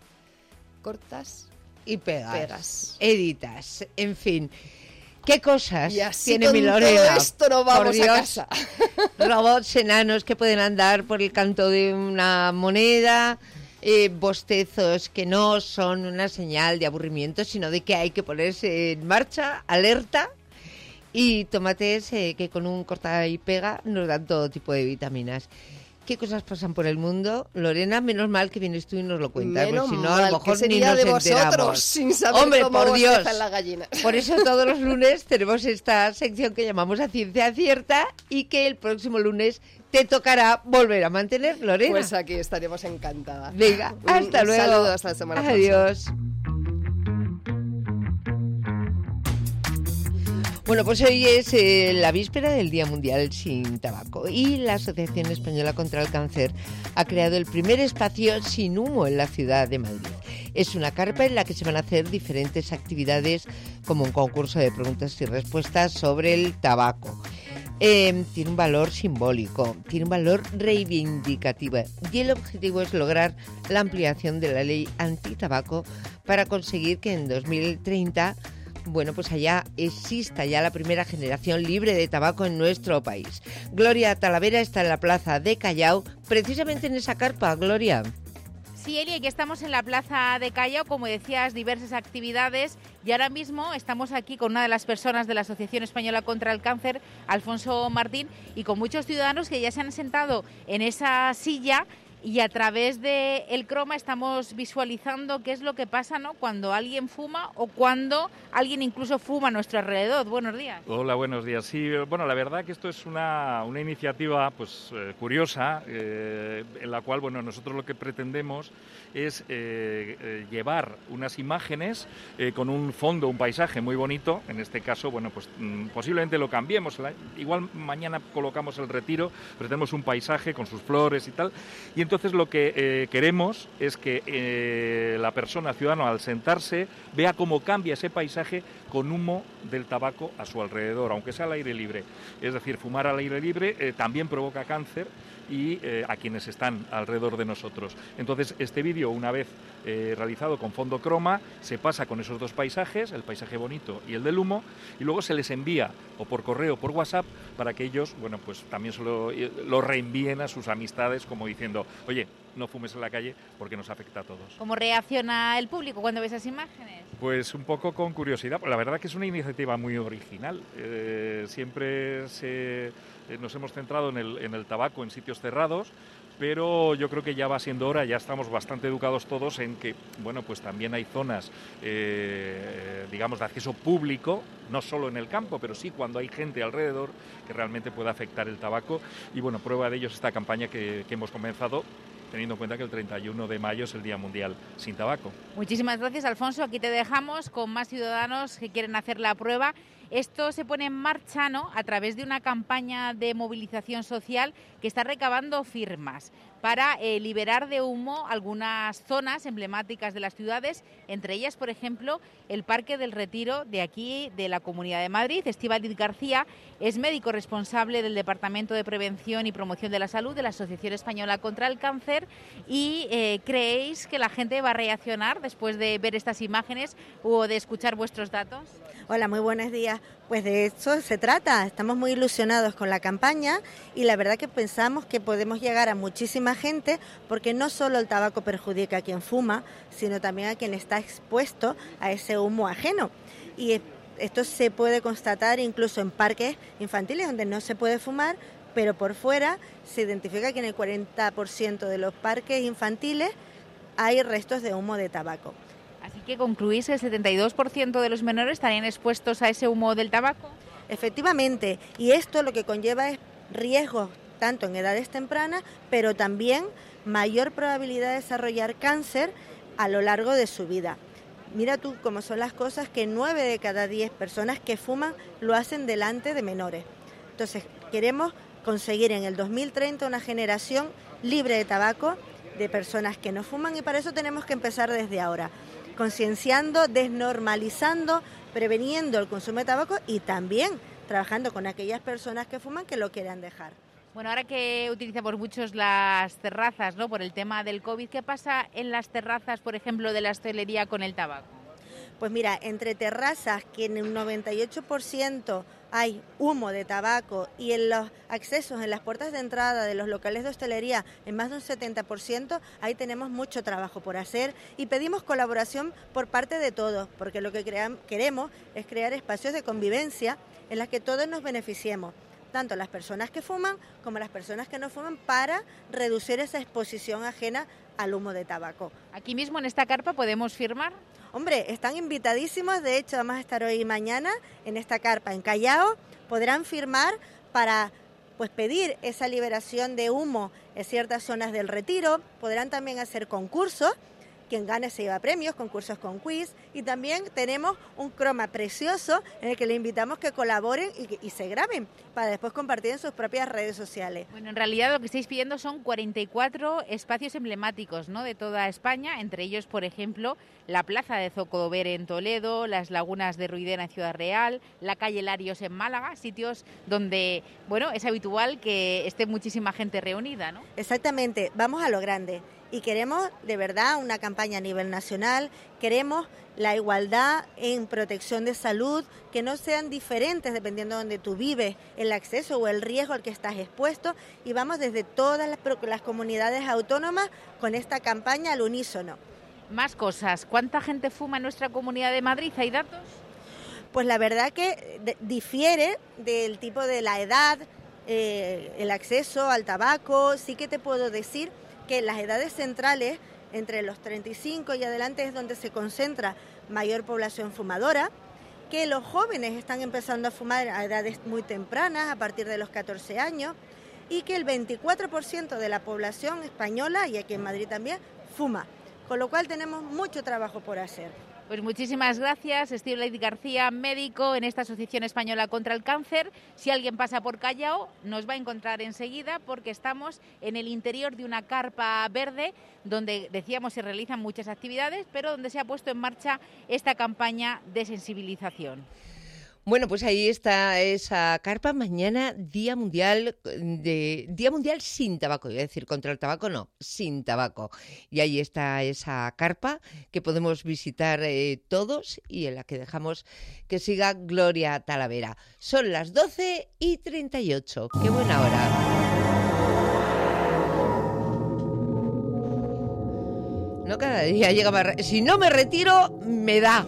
Cortas y pegas, pegas. editas, en fin. ¿Qué cosas y así tiene con mi Lorena? Todo esto no vamos por Dios, a casa. Robots enanos que pueden andar por el canto de una moneda. Eh, bostezos que no son una señal de aburrimiento, sino de que hay que ponerse en marcha, alerta, y tomates eh, que con un corta y pega nos dan todo tipo de vitaminas. qué cosas pasan por el mundo. Lorena, menos mal que vienes tú y nos lo cuentas, menos porque si no, mal, a lo mejor ¿qué ni sería nos de enteramos. vosotros sin saber Hombre, cómo por Dios. bostezan las gallinas? Por eso todos los lunes tenemos esta sección que llamamos A Ciencia Cierta y que el próximo lunes te tocará volver a mantener, Lorena. Pues aquí estaremos encantadas. Venga, hasta Un luego. saludo, hasta la semana próxima. Adiós. Bueno, pues hoy es eh, la víspera del Día Mundial sin Tabaco y la Asociación Española contra el Cáncer ha creado el primer espacio sin humo en la ciudad de Madrid. Es una carpa en la que se van a hacer diferentes actividades como un concurso de preguntas y respuestas sobre el tabaco. Eh, tiene un valor simbólico, tiene un valor reivindicativo y el objetivo es lograr la ampliación de la ley antitabaco para conseguir que en dos mil treinta bueno, pues allá exista ya la primera generación libre de tabaco en nuestro país. Gloria Talavera está en la plaza de Callao, precisamente en esa carpa. Gloria. Sí, Eli, aquí estamos en la plaza de Callao, como decías, diversas actividades y ahora mismo estamos aquí con una de las personas de la Asociación Española contra el Cáncer, Alfonso Martín, y con muchos ciudadanos que ya se han sentado en esa silla. Y a través de el croma estamos visualizando qué es lo que pasa, ¿no?, cuando alguien fuma o cuando alguien incluso fuma a nuestro alrededor. Buenos días. Hola, buenos días. Sí, bueno, la verdad que esto es una, una iniciativa pues eh, curiosa, eh, en la cual, bueno, nosotros lo que pretendemos es eh, eh, llevar unas imágenes eh, con un fondo, un paisaje muy bonito. En este caso, bueno, pues mm, posiblemente lo cambiemos. La, igual mañana colocamos el Retiro, pero tenemos un paisaje con sus flores y tal. Y entonces lo que eh, queremos es que eh, la persona, ciudadano, al sentarse, vea cómo cambia ese paisaje con humo del tabaco a su alrededor, aunque sea al aire libre. Es decir, fumar al aire libre eh, también provoca cáncer y eh, a quienes están alrededor de nosotros. Entonces, este vídeo, una vez eh, realizado con fondo croma, se pasa con esos dos paisajes, el paisaje bonito y el del humo, y luego se les envía o por correo o por WhatsApp para que ellos, bueno, pues también se lo, lo reenvíen a sus amistades, como diciendo, oye, no fumes en la calle porque nos afecta a todos. ¿Cómo reacciona el público cuando ve esas imágenes? Pues un poco con curiosidad. La verdad que es una iniciativa muy original. Eh, siempre se, eh, nos hemos centrado en el, en el tabaco en sitios cerrados, pero yo creo que ya va siendo hora, ya estamos bastante educados todos en que, bueno, pues también hay zonas, eh, digamos, de acceso público, no solo en el campo, pero sí cuando hay gente alrededor que realmente pueda afectar el tabaco. Y bueno, prueba de ello es esta campaña que, que hemos comenzado, teniendo en cuenta que el treinta y uno de mayo es el Día Mundial sin Tabaco. Muchísimas gracias, Alfonso. Aquí te dejamos con más ciudadanos que quieren hacer la prueba. Esto se pone en marcha, ¿no?, a través de una campaña de movilización social que está recabando firmas para eh, liberar de humo algunas zonas emblemáticas de las ciudades, entre ellas, por ejemplo, el Parque del Retiro de aquí, de la Comunidad de Madrid. Estíbaliz García es médico responsable del Departamento de Prevención y Promoción de la Salud de la Asociación Española contra el Cáncer. ¿Y eh, creéis que la gente va a reaccionar después de ver estas imágenes o de escuchar vuestros datos? Hola, muy buenos días. Pues de eso se trata. Estamos muy ilusionados con la campaña y la verdad que pensamos que podemos llegar a muchísima gente, porque no solo el tabaco perjudica a quien fuma, sino también a quien está expuesto a ese humo ajeno. Y esto se puede constatar incluso en parques infantiles donde no se puede fumar, pero por fuera se identifica que en el cuarenta por ciento de los parques infantiles hay restos de humo de tabaco. Así que concluís que el setenta y dos por ciento de los menores estarían expuestos a ese humo del tabaco. Efectivamente, y esto lo que conlleva es riesgos tanto en edades tempranas, pero también mayor probabilidad de desarrollar cáncer a lo largo de su vida. Mira tú cómo son las cosas, que nueve de cada diez personas que fuman lo hacen delante de menores. Entonces, queremos conseguir en el dos mil treinta una generación libre de tabaco, de personas que no fuman, y para eso tenemos que empezar desde ahora, concienciando, desnormalizando, preveniendo el consumo de tabaco y también trabajando con aquellas personas que fuman que lo quieran dejar. Bueno, ahora que utilizamos muchos las terrazas, ¿no?, por el tema del COVID, ¿qué pasa en las terrazas, por ejemplo, de la hostelería con el tabaco? Pues mira, entre terrazas, que en un noventa y ocho por ciento hay humo de tabaco, y en los accesos, en las puertas de entrada de los locales de hostelería, en más de un setenta por ciento, ahí tenemos mucho trabajo por hacer y pedimos colaboración por parte de todos, porque lo que cream, queremos es crear espacios de convivencia en los que todos nos beneficiemos. tanto las personas que fuman como las personas que no fuman, para reducir esa exposición ajena al humo de tabaco. ¿Aquí mismo en esta carpa podemos firmar? Hombre, están invitadísimos, de hecho vamos a estar hoy y mañana en esta carpa en Callao, podrán firmar para pues pedir esa liberación de humo en ciertas zonas del Retiro, podrán también hacer concursos. Quien gane se lleva premios, concursos con quiz, y también tenemos un croma precioso en el que le invitamos que colaboren y, y se graben para después compartir en sus propias redes sociales. Bueno, en realidad lo que estáis pidiendo son cuarenta y cuatro espacios emblemáticos, ¿no?, de toda España, entre ellos, por ejemplo, la plaza de Zocodover en Toledo, las lagunas de Ruidera en Ciudad Real, la calle Larios en Málaga, sitios donde, bueno, es habitual que esté muchísima gente reunida, ¿no? Exactamente, vamos a lo grande. Y queremos, de verdad, una campaña a nivel nacional, queremos la igualdad en protección de salud, que no sean diferentes dependiendo de donde tú vives, el acceso o el riesgo al que estás expuesto, y vamos desde todas las, las comunidades autónomas con esta campaña al unísono. Más cosas, ¿cuánta gente fuma en nuestra Comunidad de Madrid? ¿Hay datos? Pues la verdad que de, difiere del tipo de la edad, eh, el acceso al tabaco. Sí que te puedo decir que las edades centrales, entre los treinta y cinco y adelante, es donde se concentra mayor población fumadora, que los jóvenes están empezando a fumar a edades muy tempranas, a partir de los catorce años, y que el veinticuatro por ciento de la población española, y aquí en Madrid también, fuma, con lo cual tenemos mucho trabajo por hacer. Pues muchísimas gracias, Estíbaliz García, médico en esta Asociación Española contra el Cáncer. Si alguien pasa por Callao, nos va a encontrar enseguida, porque estamos en el interior de una carpa verde, donde, decíamos, se realizan muchas actividades, pero donde se ha puesto en marcha esta campaña de sensibilización. Bueno, pues ahí está esa carpa. Mañana, Día Mundial de Día Mundial sin tabaco. Iba a decir contra el tabaco, no, sin tabaco. Y ahí está esa carpa que podemos visitar eh, todos, y en la que dejamos que siga Gloria Talavera. Son las doce y treinta y ocho. ¡Qué buena hora! No, cada día llega más... Re- si no me retiro, me da...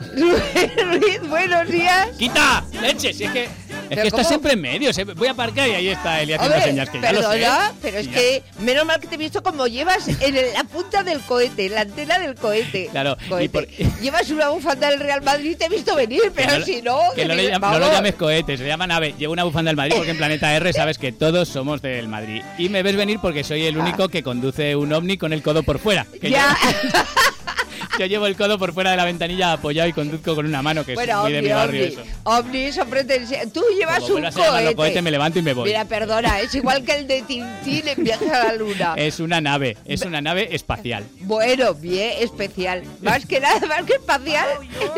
Ruiz, buenos días. ¡Quita! ¡Leche! Si es que, es que está siempre en medio. Voy a aparcar y ahí está Eli haciendo Hombre, señas. Que perdona, ya lo sé. pero es ya. que menos mal que te he visto como llevas en el- la punta del cohete, la antena del cohete. Claro, Cohete. y por- Llevas una bufanda del Real Madrid y te he visto venir, pero Que no- si no... Que no, me- le llam- no vamos. lo llames cohete, se llama nave. Llevo una bufanda del Madrid porque en Planeta R sabes que todos somos del Madrid. Y me ves venir porque soy el único que conduce un ovni con el codo por fuera. Que Ya. Yo, yo llevo el codo por fuera de la ventanilla apoyado y conduzco con una mano, que Bueno, es muy de ovni, mi barrio ovni, eso. ovni, son pretensiones. Tú llevas Como un vuelvas a llamarlo cohete. cohete, me levanto y me voy. Mira, perdona, es igual que el de Tintín en Viaje a la Luna. Es una nave, es una nave espacial. Bueno, bien, especial. Más que nada, más que espacial.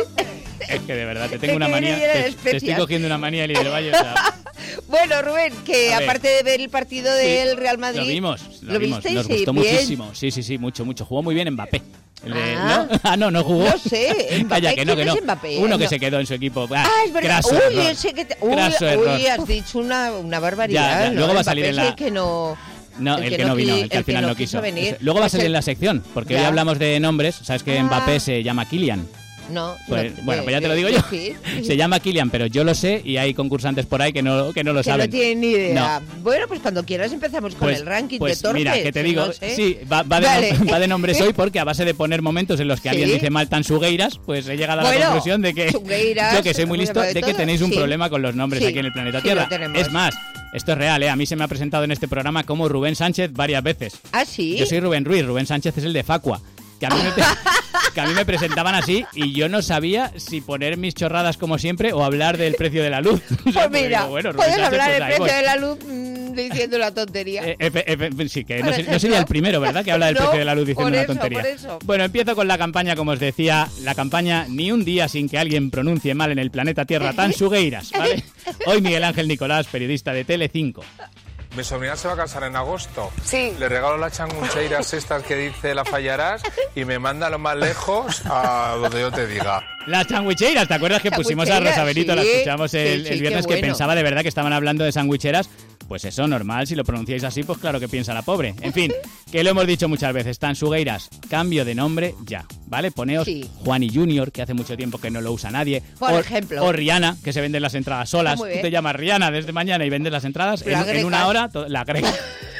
Es que de verdad, te tengo Es una que manía. eres Te, te especial. estoy cogiendo una manía, Eli del Valle. O sea, Bueno, Rubén, que A ver. aparte de ver el partido del Real Madrid... lo vimos, lo, ¿Lo vimos, visteis? nos Sí, gustó bien. muchísimo. Sí, sí, sí, mucho, mucho. Jugó muy bien Mbappé. El de- Ah. ¿no? Ah, no, no jugó. No sé, Mbappé, Calla, que no, que ¿quién no. es Mbappé? Uno que No. se quedó en su equipo. Ah, Ah, es verdad. graso Uy, error. ese que te... Uy, Graso error. uy, has dicho una, una barbaridad. Ya, ya, ¿no? luego va a salir Mbappé en la- es el que no... No, el, que, no vino, qui- el que al final no quiso. venir. Luego va a Es salir el- en la sección, porque hoy Ya. hablamos de nombres. Sabes que Ah. Mbappé se llama Kylian. No, Pues, no, bueno, pues ya te lo eh, digo yo. sí. Se llama Kylian, pero yo lo sé y hay concursantes por ahí que no, que no lo Que saben. no tienen ni idea. No. Bueno, pues cuando quieras empezamos con Pues, el ranking pues de torpes. mira, que te que digo, no sé. sí, va, va, de, Dale. va de nombres hoy porque a base de poner momentos en los que Sí. alguien dice mal Tansugueiras, pues he llegado a la Bueno, conclusión de que Tansugueiras, yo que soy muy hemos listo, hablado de de que todo. tenéis un Sí. problema con los nombres Sí, aquí en el planeta sí, Tierra. lo tenemos. Es más, esto es real, ¿eh? A mí se me ha presentado en este programa como Rubén Sánchez varias veces. ¿Ah, sí? Yo soy Rubén Ruiz, Rubén Sánchez es el de Facua. Que a, mí me, que a mí me presentaban así y yo no sabía si poner mis chorradas como siempre o hablar del precio de la luz. O sea, Pues mira, digo, bueno, Rubén puedes Sánchez, hablar pues del ahí precio voy. de la luz mm, diciendo la tontería. Eh, efe- efe- sí, que Por no, se- no ejemplo. sería el primero, ¿verdad? Que habla del No, precio de la luz diciendo por una eso, tontería. por eso. Bueno, empiezo con la campaña, como os decía, la campaña Ni un día sin que alguien pronuncie mal en el planeta Tierra tan sugueiras, ¿vale? Hoy Miguel Ángel Nicolás, periodista de Tele cinco. Mi sobrina se va a casar en agosto. Sí. Le regalo las changucheiras estas que dice la fallarás y me manda a lo más lejos a donde yo te diga. Las changuicheiras, ¿te acuerdas que pusimos a Changuicheiras, Rosa Benito? La sí. escuchamos el, Sí, el sí, viernes, qué que bueno. pensaba de verdad que estaban hablando de sandwicheras. Pues eso, normal, si lo pronunciáis así, pues claro que piensa la pobre. En fin, que lo hemos dicho muchas veces, Tansugueiras, cambio de nombre ya. ¿vale? Poneos Sí. Juani Junior, que hace mucho tiempo que no lo usa nadie. Por o, ejemplo. O Rihanna, que se venden las entradas solas. Ah, muy Tú bien. te llamas Rihanna desde mañana y vendes las entradas en, La en Greca. una hora. to- La greca.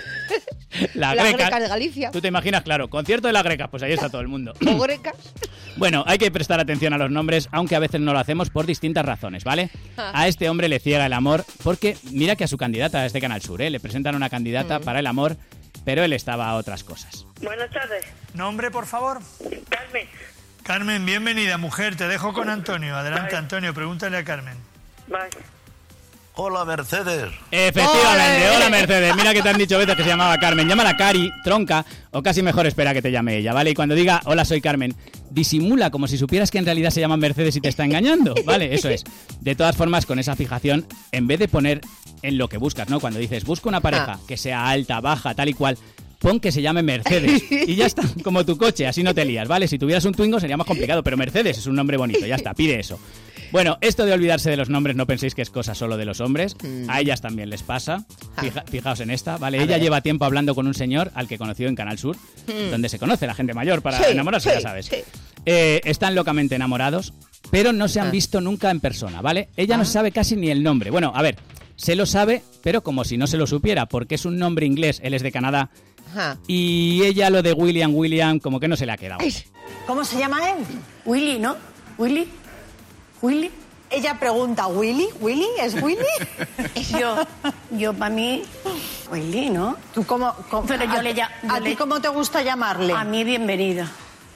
La, La greca. Greca de Galicia. Tú te imaginas, claro, concierto de la greca, pues ahí está todo el mundo. O grecas. Bueno, hay que prestar atención a los nombres, aunque a veces no lo hacemos por distintas razones, ¿vale? Ah. A este hombre le ciega el amor porque mira que a su candidata es de Canal Sur, ¿eh? Le presentan una candidata Mm. para el amor, pero él estaba a otras cosas. Buenas tardes. Nombre, por favor. Carmen. Carmen, bienvenida, mujer. Te dejo con Antonio. Adelante, Vale. Antonio, pregúntale a Carmen. Vale. Hola, Mercedes. Efectivamente, hola Mercedes, mira que te han dicho veces que se llamaba Carmen, llámala Cari, tronca, o casi mejor espera que te llame ella, ¿vale? Y cuando diga, hola, soy Carmen, disimula como si supieras que en realidad se llama Mercedes y te está engañando, ¿vale? Eso es. De todas formas, con esa fijación, en vez de poner en lo que buscas, ¿no? Cuando dices, busco una pareja Ah. que sea alta, baja, tal y cual, pon que se llame Mercedes y ya está, como tu coche, así no te lías, ¿vale? Si tuvieras un Twingo sería más complicado, pero Mercedes es un nombre bonito, ya está, pide eso. Bueno, esto de olvidarse de los nombres no penséis que es cosa solo de los hombres, a ellas también les pasa. Fija- fijaos en esta, ¿vale? A Ella ver. lleva tiempo hablando con un señor al que conoció en Canal Sur, Mm. donde se conoce la gente mayor para Sí, enamorarse, sí, ya sabes. sí. Eh, están locamente enamorados, pero no se han Ah. visto nunca en persona, ¿vale? Ella no sabe casi ni el nombre. Bueno, a ver, se lo sabe, pero como si no se lo supiera, porque es un nombre inglés, él es de Canadá, Ajá. y ella lo de William, William, como que no se le ha quedado. ¿Cómo se llama él? Willy, ¿no? ¿Willy? ¿Willy? Ella pregunta, ¿Willy? ¿Willy? ¿Es Willy? yo, yo para mí, Willy, ¿no? ¿Tú cómo, cómo- Pero yo a, le lla- yo ¿A le- ti cómo te gusta llamarle? A mí, bienvenida.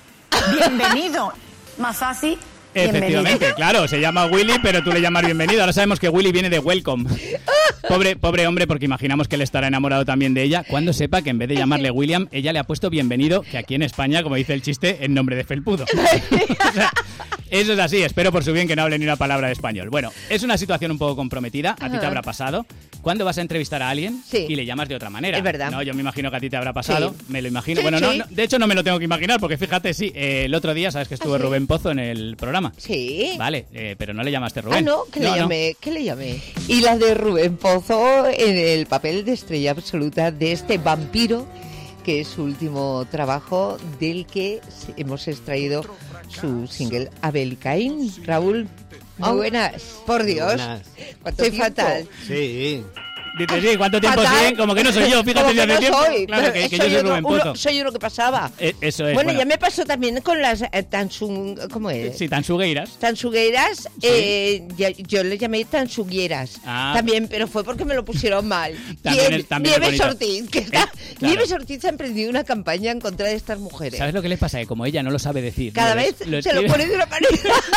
Bienvenido. Más fácil, Efectivamente, bienvenido. claro, se llama Willy, pero tú le llamas bienvenido. Ahora sabemos que Willy viene de welcome. Pobre, pobre hombre, porque imaginamos que él estará enamorado también de ella, cuando sepa que en vez de llamarle William, ella le ha puesto bienvenido, que aquí en España, como dice el chiste, en nombre de felpudo. O sea, eso es así, espero por su bien que no hable ni una palabra de español. Bueno, es una situación un poco comprometida, a ti te Ajá. habrá pasado. Cuando vas a entrevistar a alguien Sí. y le llamas de otra manera. Es verdad. No, yo me imagino que a ti te habrá pasado, Sí. me lo imagino. Sí, bueno, no, sí. no, de hecho no me lo tengo que imaginar, porque fíjate, sí, eh, el otro día, sabes que estuvo ¿Ah, sí? Rubén Pozo en el programa. Sí. Vale, eh, pero no le llamaste Rubén. Ah, no, que le No, no. llamé, que le llamé. Y la de Rubén Pozo en el papel de estrella absoluta de este vampiro, que es su último trabajo, del que hemos extraído su single Abel y Caín. Raúl, muy Oh. buenas. Por Dios, Buenas. estoy fatal. Sí. Dice, sí, ¿cuánto tiempo Fatal. siguen? Como que no soy yo, fíjate Como si que hace no tiempo. soy. Claro, que, que yo soy uno- Rubén uno- Pozo. soy uno que pasaba. Eh, eso es. Bueno, bueno. ya me pasó también con las eh, tansun, ¿cómo es? Sí, tan sugueiras. Tansugueras, eh, ya- yo le llamé tansuguieras Ah. también, pero fue porque me lo pusieron mal. También Y es- también es Nieves bonito. Ortiz, que está, Eh, claro. Nieves Ortiz ha emprendido una campaña en contra de estas mujeres. ¿Sabes lo que le pasa? Que como ella no lo sabe decir. Cada lo- vez lo se lo escribe- pone de una manera.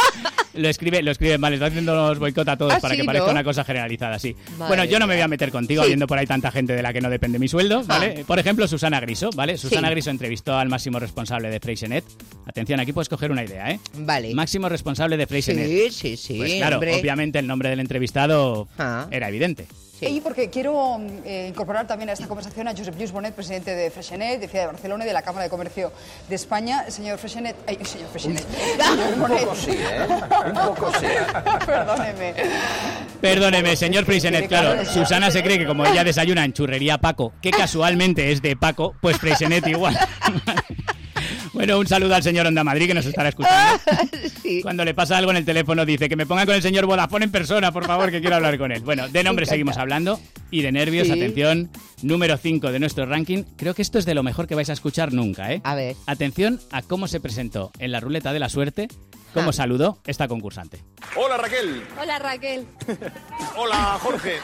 Lo escribe, lo escribe mal, está haciendo los boicot a todos Ah, para sí, que parezca ¿no? una cosa generalizada, sí. Madre Bueno, yo no me voy mía. a meter contigo, Sí. habiendo por ahí tanta gente de la que no depende mi sueldo, ¿vale? Ah. Por ejemplo, Susana Griso, ¿vale? Susana Sí. Griso entrevistó al máximo responsable de Freixenet. Atención, aquí puedes coger una idea, ¿eh? Vale. Máximo responsable de Freixenet. Sí, sí, sí. Pues claro, hombre. obviamente el nombre del entrevistado Ah. era evidente. Y porque quiero eh, incorporar también a esta conversación a Josep Lluís Bonet, presidente de Freixenet, de Ciudad de Barcelona y de la Cámara de Comercio de España. Señor Freixenet, ay, señor Freixenet. Señor Bonet. Un poco sí, ¿eh? Un poco sí. Perdóneme. Perdóneme, señor Freixenet, claro, Claro. Susana se cree que como ella desayuna en churrería Paco, que casualmente es de Paco, pues Freixenet igual. Bueno, un saludo al señor Onda Madrid que nos estará escuchando. Cuando le pasa algo en el teléfono dice que me ponga con el señor Vodafone en persona, por favor, que quiero hablar con él. Bueno, de nombres seguimos hablando y de nervios, Sí. atención, número cinco de nuestro ranking. Creo que esto es de lo mejor que vais a escuchar nunca, ¿eh? A ver. Atención a cómo se presentó en la ruleta de la suerte, cómo Ah. saludó esta concursante. Hola Raquel. Hola Raquel. Hola Jorge.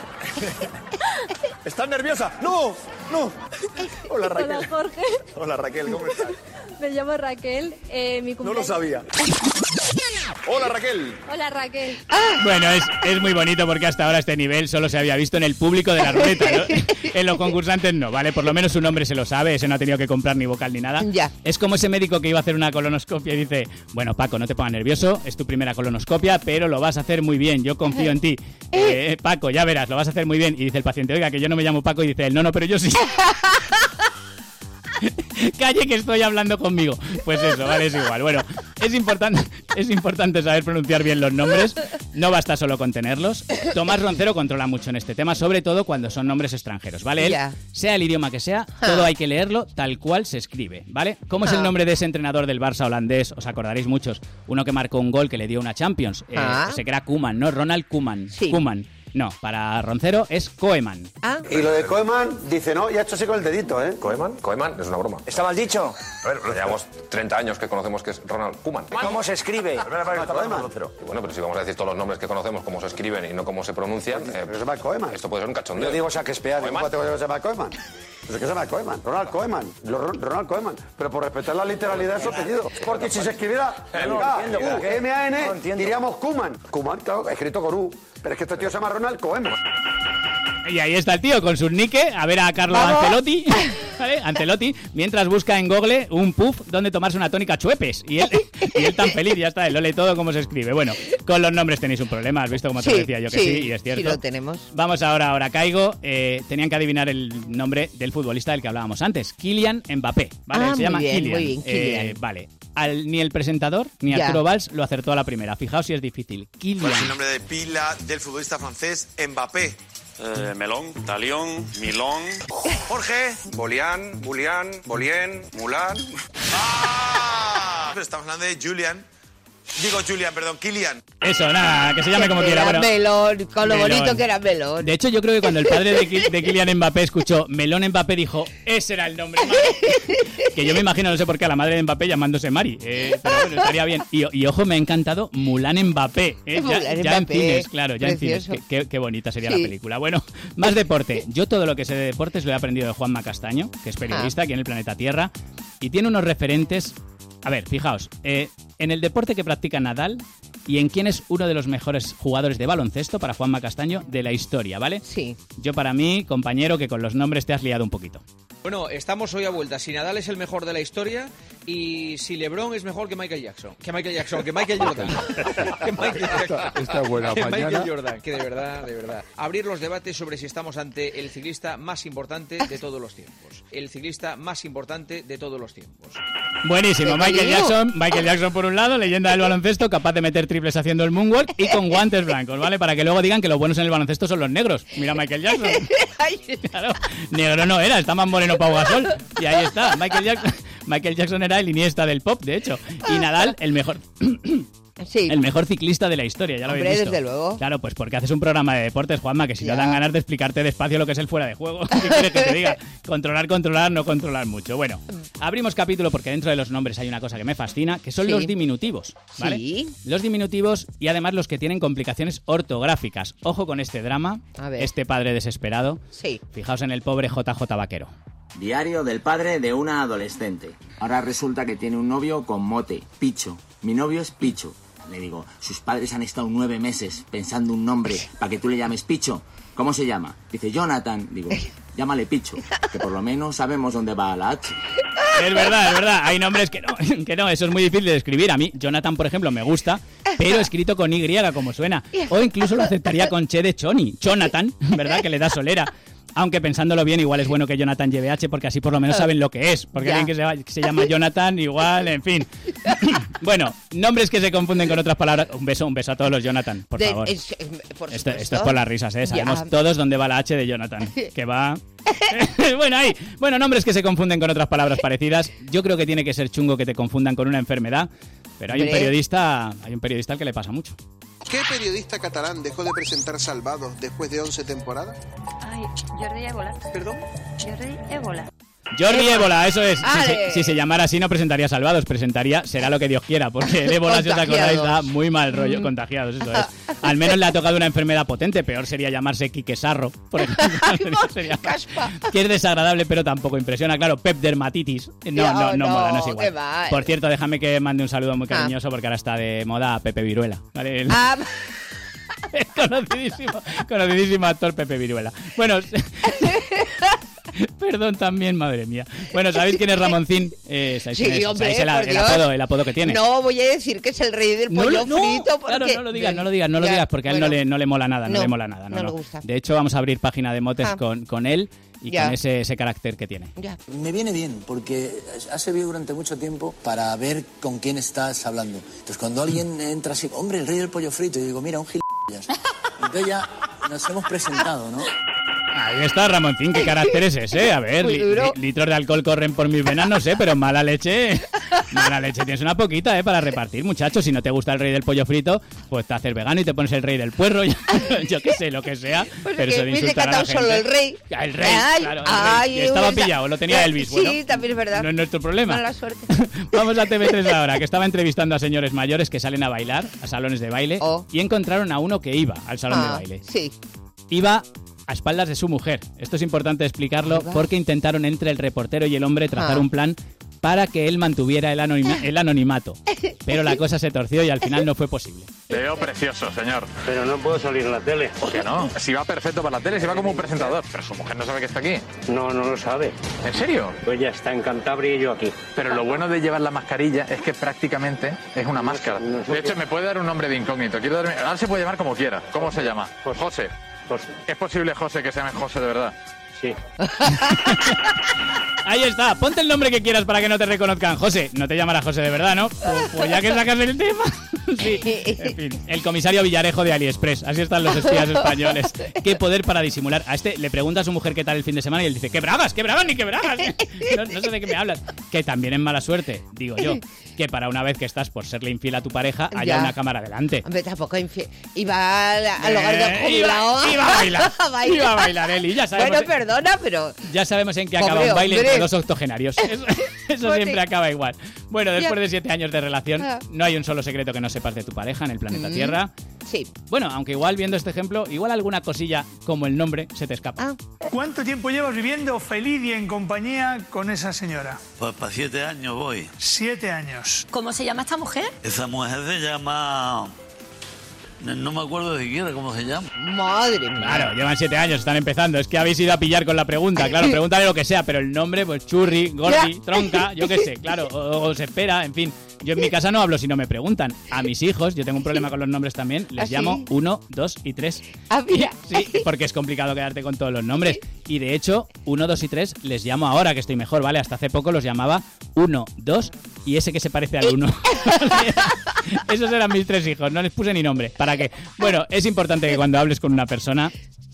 ¿Estás nerviosa? No, no. Hola Raquel. Hola Jorge. Hola Raquel, ¿cómo estás? Me llamo Raquel. Eh, mi No cumpleaños... lo sabía. Hola Raquel. Hola Raquel. Bueno, es, es muy bonito porque hasta ahora este nivel solo se había visto en el público de la ruleta, ¿no? En los concursantes no, ¿vale? Por lo menos su nombre se lo sabe, ese no ha tenido que comprar ni vocal ni nada. Ya. Es como ese médico que iba a hacer una colonoscopia y dice, bueno, Paco, no te pongas nervioso, es tu primera colonoscopia, pero lo vas a hacer muy bien, yo confío en ti. Eh, Paco, ya verás, lo vas a hacer muy bien. Y dice el paciente, oiga, que yo no me llamo Paco, y dice él, no, no, pero yo sí. Calle que estoy hablando conmigo. Pues eso, vale, es igual. Bueno, es importante, es importante saber pronunciar bien los nombres. No basta solo con tenerlos. Tomás Roncero controla mucho en este tema, sobre todo cuando son nombres extranjeros, ¿vale? Él, Ya. sea el idioma que sea, todo hay que leerlo tal cual se escribe, ¿vale? ¿Cómo es el Ah. nombre de ese entrenador del Barça holandés? Os acordaréis muchos. Uno que marcó un gol que le dio una Champions. Eh, Ah. Sé que era Koeman, ¿no? Ronald Koeman. Sí. Koeman. No, para Roncero es Koeman. Ah. Y lo de Koeman, dice, no, ya ha hecho así con el dedito, ¿eh? ¿Koeman? Koeman es una broma. ¿Está mal dicho? A ver, lo llevamos treinta años que conocemos que es Ronald Koeman. ¿Cómo se escribe? Koeman. Y bueno, pero si vamos a decir todos los nombres que conocemos, cómo se escriben y no cómo se pronuncian... eh, Pero se llama Koeman. Esto puede ser un cachondeo. Yo digo Shakespeare, Koeman. ¿cómo te digo que se llama Koeman? Pues es que se llama Koeman, Ronald Koeman, Lo- Ronald Koeman. Pero por respetar la literalidad de su apellido. Porque si se escribiera K M A N, diríamos Koeman. Koeman, claro, escrito con U. Pero es que este tío se llama Ronald Koeman. Y ahí está el tío con sus niques, a ver a Carlo ¡Vamos! Ancelotti, ¿vale? Ancelotti, mientras busca en Google un puff donde tomarse una tónica chuepes. Y él, y él tan feliz, ya está, él lo lee todo como se escribe. Bueno, con los nombres tenéis un problema, has visto cómo te Sí, decía yo que sí, sí, y es cierto. sí lo tenemos. Vamos ahora, ahora caigo. Eh, tenían que adivinar el nombre del futbolista del que hablábamos antes, Kylian Mbappé, ¿vale? Ah, Él se muy llama bien, Kylian. muy bien, Kylian. Eh, vale. Al- ni el presentador ni Ya. Arturo Valls lo acertó a la primera. Fijaos si es difícil. Kylian. ¿Cuál es el nombre de pila del futbolista francés Mbappé? Eh, melón, talión, milón. Jorge. Bolián, Bulián, Bolien, Mulan... ¡Ah! Pero estamos hablando de Julian. Digo Julian, perdón, Kylian. Eso, nada, que se llame como Que quiera. era Bueno, melón, con lo melón. bonito que era melón. De hecho, yo creo que cuando el padre de, Ki- de Kylian Mbappé escuchó Melón Mbappé, dijo, ese era el nombre. Mari". Que yo me imagino, no sé por qué, a la madre de Mbappé llamándose Mari. Eh, pero bueno, estaría bien. Y, y ojo, me ha encantado Mulan Mbappé. eh, ya Mulan ya en Mbappé, cines, claro, ya precioso. en cines. Qué, qué- qué bonita sería Sí. la película. Bueno, más deporte. Yo todo lo que sé de deportes lo he aprendido de Juanma Castaño, que es periodista Ah. aquí en el Planeta Tierra. Y tiene unos referentes... A ver, fijaos, eh, en el deporte que practica Nadal y en quién es uno de los mejores jugadores de baloncesto para Juanma Castaño de la historia, ¿vale? Sí. Yo para mí, compañero, que con los nombres te has liado un poquito. Bueno, estamos hoy a vuelta. Si Nadal es el mejor de la historia y si LeBron es mejor que Michael Jackson. Que Michael Jackson, que Michael Jordan. que Michael Jackson. Esta buena que mañana. Michael Jordan, que de verdad, de verdad. Abrir los debates sobre si estamos ante el ciclista más importante de todos los tiempos. El ciclista más importante de todos los tiempos. Buenísimo, ¿Qué Michael digo? Jackson, Michael Jackson por un lado, leyenda del baloncesto, capaz de meter triples haciendo el moonwalk y con guantes blancos, ¿vale? Para que luego digan que los buenos en el baloncesto son los negros. Mira Michael Jackson. Claro, negro no era, está más moreno Pau Gasol. Y ahí está, Michael Jackson, Michael Jackson era el Iniesta del pop, de hecho. Y Nadal, el mejor... Sí. El mejor ciclista de la historia, ya lo Hombre, habéis visto. desde luego. Claro, pues porque haces un programa de deportes, Juanma, que si Ya. no dan ganas de explicarte despacio lo que es el fuera de juego. ¿Qué quieres que te diga? Controlar, controlar, no controlar mucho. Bueno, abrimos capítulo porque dentro de los nombres hay una cosa que me fascina, que son Sí. los diminutivos, ¿vale? Sí. Los diminutivos y además los que tienen complicaciones ortográficas. Ojo con este drama, A ver. este padre desesperado. Sí. Fijaos en el pobre J J Vaquero. Diario del padre de una adolescente. Ahora resulta que tiene un novio con mote, Picho. Mi novio es Picho. Le digo, sus padres han estado nueve meses pensando un nombre para que tú le llames Picho. ¿Cómo se llama? Dice, Jonathan. Digo, llámale Picho, que por lo menos sabemos dónde va la H. Es verdad, es verdad. Hay nombres que no, que no, eso es muy difícil de escribir. A mí, Jonathan, por ejemplo, me gusta, pero escrito con Y, como suena. O incluso lo aceptaría con Che de Choni. Jonathan, ¿verdad? Que le da solera. Aunque pensándolo bien, igual es bueno que Jonathan lleve H, porque así por lo menos saben lo que es. Porque Ya. alguien que se, va- que se llama Jonathan, igual, en fin. Bueno, nombres que se confunden con otras palabras. Un beso, un beso a todos los Jonathan, por De- favor. es- eh, por Esto, supuesto. esto es por las risas, ¿eh? Sabemos Ya. todos dónde va la H de Jonathan. Que va... bueno, ahí. Bueno, nombres que se confunden con otras palabras parecidas. Yo creo que tiene que ser chungo que te confundan con una enfermedad. Pero hay un Hombre. periodista, hay un periodista al que le pasa mucho. ¿Qué periodista catalán dejó de presentar Salvados después de once temporadas? Ay, Jordi Ébola. ¿Perdón? Jordi Ébola. Jordi Ébola, eso es. Si ¡Ale! se, si se llamara así no presentaría Salvados, presentaría Será lo que Dios quiera, porque el Ébola, si os acordáis, da muy mal rollo. Mm. Contagiados, eso es. Al menos le ha tocado una enfermedad potente, peor sería llamarse Quique Sarro, por ejemplo. Sería- que es desagradable, pero tampoco impresiona. Claro, Pep Dermatitis. No, no, no, No, mola, no es qué igual. mal. Por cierto, déjame que mande un saludo muy Ah. cariñoso, porque ahora está de moda Pepe Viruela. ¿Vale? El- Ah, el conocidísimo, conocidísimo actor Pepe Viruela. Bueno, perdón también, madre mía. Bueno, ¿sabéis quién es Ramoncín? Eh, ¿sabéis Sí, quién es? hombre, ¿Sabéis el, por el Dios. apodo, el apodo que tiene? no voy a decir que es el rey del No, pollo no, frito. Porque... Claro, no lo digas, no lo digas, no lo Ya, digas, porque a él no, bueno. le, no le mola nada, no, No, le mola nada. No, no le no. gusta. De hecho, vamos a abrir página de motes Ah. con, con él. y Ya. con ese, ese carácter que tiene. Ya. Me viene bien, porque ha servido durante mucho tiempo para ver con quién estás hablando. Entonces, cuando alguien entra así, hombre, el rey del pollo frito, yo digo, mira, un gilipollas. Entonces ya nos hemos presentado, ¿no? Ahí está, Ramoncín, ¿qué carácter es ese? A ver, li- li- litros de alcohol corren por mis venas, no sé, pero mala leche, mala leche tienes una poquita, ¿eh? Para repartir, muchachos. Si no te gusta el rey del pollo frito, pues te haces vegano y te pones el rey del puerro, yo, yo qué sé, lo que sea. Pues pero es eso que de hubiese insultar a la cantado gente. solo el rey. El rey, Ay, claro, el ay, rey. Y estaba hubiese- pillado, lo tenía Elvis, Sí, bueno. también es verdad. No es nuestro problema. Mala suerte. Vamos a T V tres ahora, que estaba entrevistando a señores mayores que salen a bailar, a salones de baile, y encontraron a uno que iba al salón de Ah, baile. Sí. Iba a espaldas de su mujer. Esto es importante explicarlo Ahí va. porque intentaron entre el reportero y el hombre trazar Ah. un plan para que él mantuviera el, anonima- el anonimato. Pero la cosa se torció y al final no fue posible. Te veo precioso, señor. Pero no puedo salir en la tele. ¿Por qué no? Si va perfecto para la tele, si va como un presentador. Pero su mujer no sabe que está aquí. No, no lo sabe. ¿En serio? Pues ya está en Cantabria y yo aquí. Pero lo bueno de llevar la mascarilla es que prácticamente es una máscara. De hecho, me puede dar un nombre de incógnito. Quiero darme... Ahora se puede llamar como quiera. ¿Cómo se llama? José. ¿Es posible, José, que se llame José de verdad? Sí. Ahí está, ponte el nombre que quieras para que no te reconozcan. José, no te llamará José de verdad, ¿no? Pues, pues ya que sacas el tema. Sí, en fin, el comisario Villarejo de AliExpress. Así están los espías españoles. Qué poder para disimular. A este le pregunta a su mujer qué tal el fin de semana y él dice, ¡qué bragas, qué bragas, ni qué bragas! No, no sé de qué me hablas. Que también es mala suerte, digo yo, que para una vez que estás por serle infiel a tu pareja haya Ya. una cámara delante. Hombre, tampoco infi- iba al, al hogar de Eh, iba, iba a bailar, iba a bailar, Eli, ya sabemos. Bueno, perdona, pero... Ya sabemos en qué Pobre acaba un baile hombre. entre dos octogenarios. Eso, eso Pobre. siempre acaba igual. Bueno, después Ya. de siete años de relación, Ah. no hay un solo secreto que no sepas de tu pareja en el planeta Mm. Tierra. Sí. Bueno, aunque igual viendo este ejemplo, igual alguna cosilla como el nombre se te escapa. ¿Cuánto tiempo llevas viviendo feliz y en compañía con esa señora? Pues para siete años voy. Siete años. ¿Cómo se llama esta mujer? Esa mujer se llama... No me acuerdo siquiera cómo se llama. Madre mía. Claro, llevan siete años, están empezando. Es que habéis ido a pillar con la pregunta. Claro, pregúntale lo que sea, pero el nombre, pues churri, gordi, tronca, yo qué sé, claro, o, o se espera, en fin. Yo en mi casa no hablo si no me preguntan. A mis hijos, yo tengo un problema con los nombres también, les ¿Ah, sí? llamo uno, dos y tres. Ah, mira. Sí, porque es complicado quedarte con todos los nombres. Y de hecho, uno, dos y tres les llamo ahora que estoy mejor, ¿vale? Hasta hace poco los llamaba uno, dos y ese que se parece al uno. Esos eran mis tres hijos, no les puse ni nombre. ¿Para qué? Bueno, es importante que cuando hables con una persona,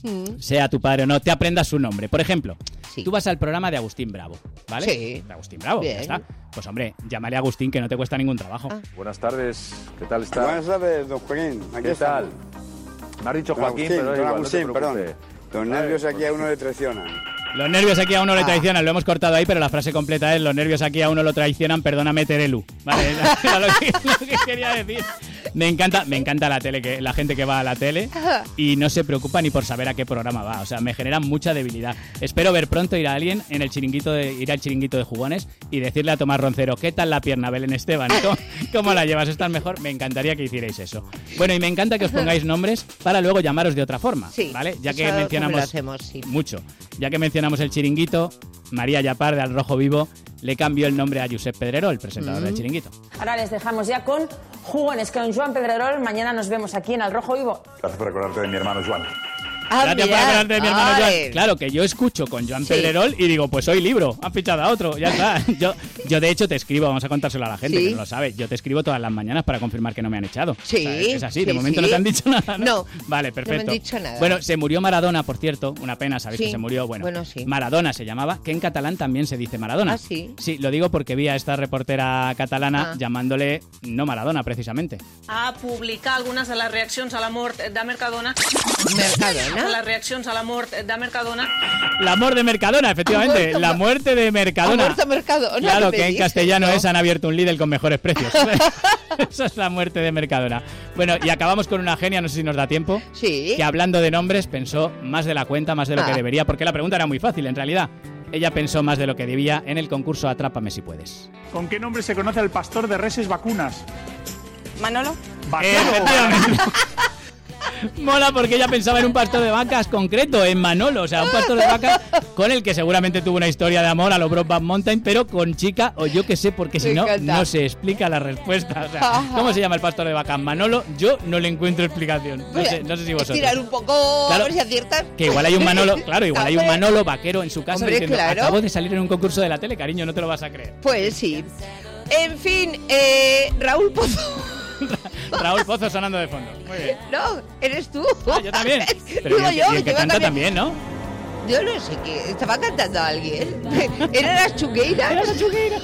sea tu padre o no, te aprendas su nombre. Por ejemplo, tú vas al programa de Agustín Bravo, ¿vale? Sí. De Agustín Bravo, Bien. ya está. Pues hombre, llámale a Agustín que no te cuesta ningún trabajo. Buenas tardes, ¿qué tal está? Buenas tardes, don Joaquín. Aquí ¿Qué tal? estamos. Me has dicho Don Joaquín, Agustín, pero da don igual, Agustín, no te perdón. preocupes. Los Vale, nervios aquí pues- a uno le traicionan. Los nervios aquí a uno le Ah. traicionan, lo hemos cortado ahí, pero la frase completa es: los nervios aquí a uno lo traicionan, perdóname, Terelu. Vale, era lo que, lo que quería decir. Me encanta, me encanta la tele, que la gente que va a la tele y no se preocupa ni por saber a qué programa va. O sea, me genera mucha debilidad. Espero ver pronto ir a alguien en el chiringuito de, ir al chiringuito de jugones y decirle a Tomás Roncero, ¿qué tal la pierna, Belén Esteban? ¿Cómo, cómo la llevas? ¿Estás mejor? Me encantaría que hicierais eso. Bueno, y me encanta que os pongáis nombres para luego llamaros de otra forma, Sí, ¿vale? Ya que eso como mencionamos lo hacemos, sí. mucho. Ya que mencionamos el chiringuito, María Yapar de Al Rojo Vivo le cambió el nombre a Josep Pedrerol, el presentador Mm. del chiringuito. Ahora les dejamos ya con Jugones con Joan Pedrerol. Mañana nos vemos aquí en Al Rojo Vivo. Gracias por acordarte de mi hermano Joan. Ah, Gracias por mira, acordarte de mi hermano vale. Joan. Claro, que yo escucho con Joan Sí. Pedrerol y digo, pues soy libro, han fichado a otro, ya está. Yo, yo de hecho te escribo, vamos a contárselo a la gente Sí. que no lo sabe, yo te escribo todas las mañanas para confirmar que no me han echado. Sí, O sea, es así, de sí, momento sí. no te han dicho nada, ¿no? No, Vale, no me perfecto. han dicho nada. Bueno, se murió Maradona, por cierto, una pena, sabéis Sí. que se murió. Bueno, Bueno, sí. Maradona se llamaba, que en catalán también se dice Maradona. Ah, sí. Sí, lo digo porque vi a esta reportera catalana Ah. llamándole no Maradona, precisamente. A publicar algunes de les reaccions a la mort de Mercadona. Mercadona. Les reaccions a la mort de Mercadona. La amor de Mercadona, efectivamente. muerto- La muerte de Mercadona. Ha muerto Mercadona, Claro, ¿qué que me en dices, castellano no? es han abierto un Lidl con mejores precios. Esa es la muerte de Mercadona. Bueno, y acabamos con una genia, no sé si nos da tiempo. Sí. Que hablando de nombres pensó más de la cuenta, más de lo Ah. que debería, porque la pregunta era muy fácil en realidad. Ella pensó más de lo que debía en el concurso Atrápame si puedes. ¿Con qué nombre se conoce al pastor de reses vacunas? Manolo. Vaquero. Efectivamente. Mola porque ella pensaba en un pastor de vacas concreto, en Manolo, o sea, un pastor de vacas con el que seguramente tuvo una historia de amor a lo Brokeback Mountain, pero con chica o yo qué sé, porque si Me no, encanta. no se explica la respuesta. O sea, ¿cómo se llama el pastor de vacas? Manolo, yo no le encuentro explicación. No sé, no sé si vosotros. Tirar un poco, Claro, a ver si aciertas. Que igual hay un Manolo, claro, igual hay un Hombre. Manolo vaquero en su casa Hombre, diciendo, claro. acabo de salir en un concurso de la tele, cariño, no te lo vas a creer. Pues sí. En fin, eh, Raúl Pozo. Raúl Pozo sonando de fondo. Muy bien. No, eres tú. Ah, yo también. Pero Digo y el, yo, y el que que va canta también. también, ¿no? Yo no sé qué. Estaba cantando alguien. ¿Eran las chugueiras? Eran las chugueiras.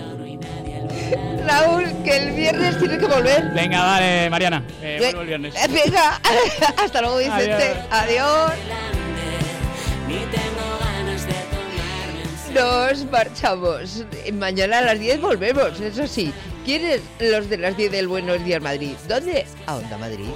Raúl, que el viernes tiene que volver. Venga, vale, Mariana. Eh, Ve- vuelvo el viernes. eh, Venga, hasta luego, Vicente. Adiós. Nos marchamos. Mañana a las diez volvemos, eso sí. ¿Quiénes los de las diez del Buenos Días Madrid? ¿Dónde? A Onda Madrid.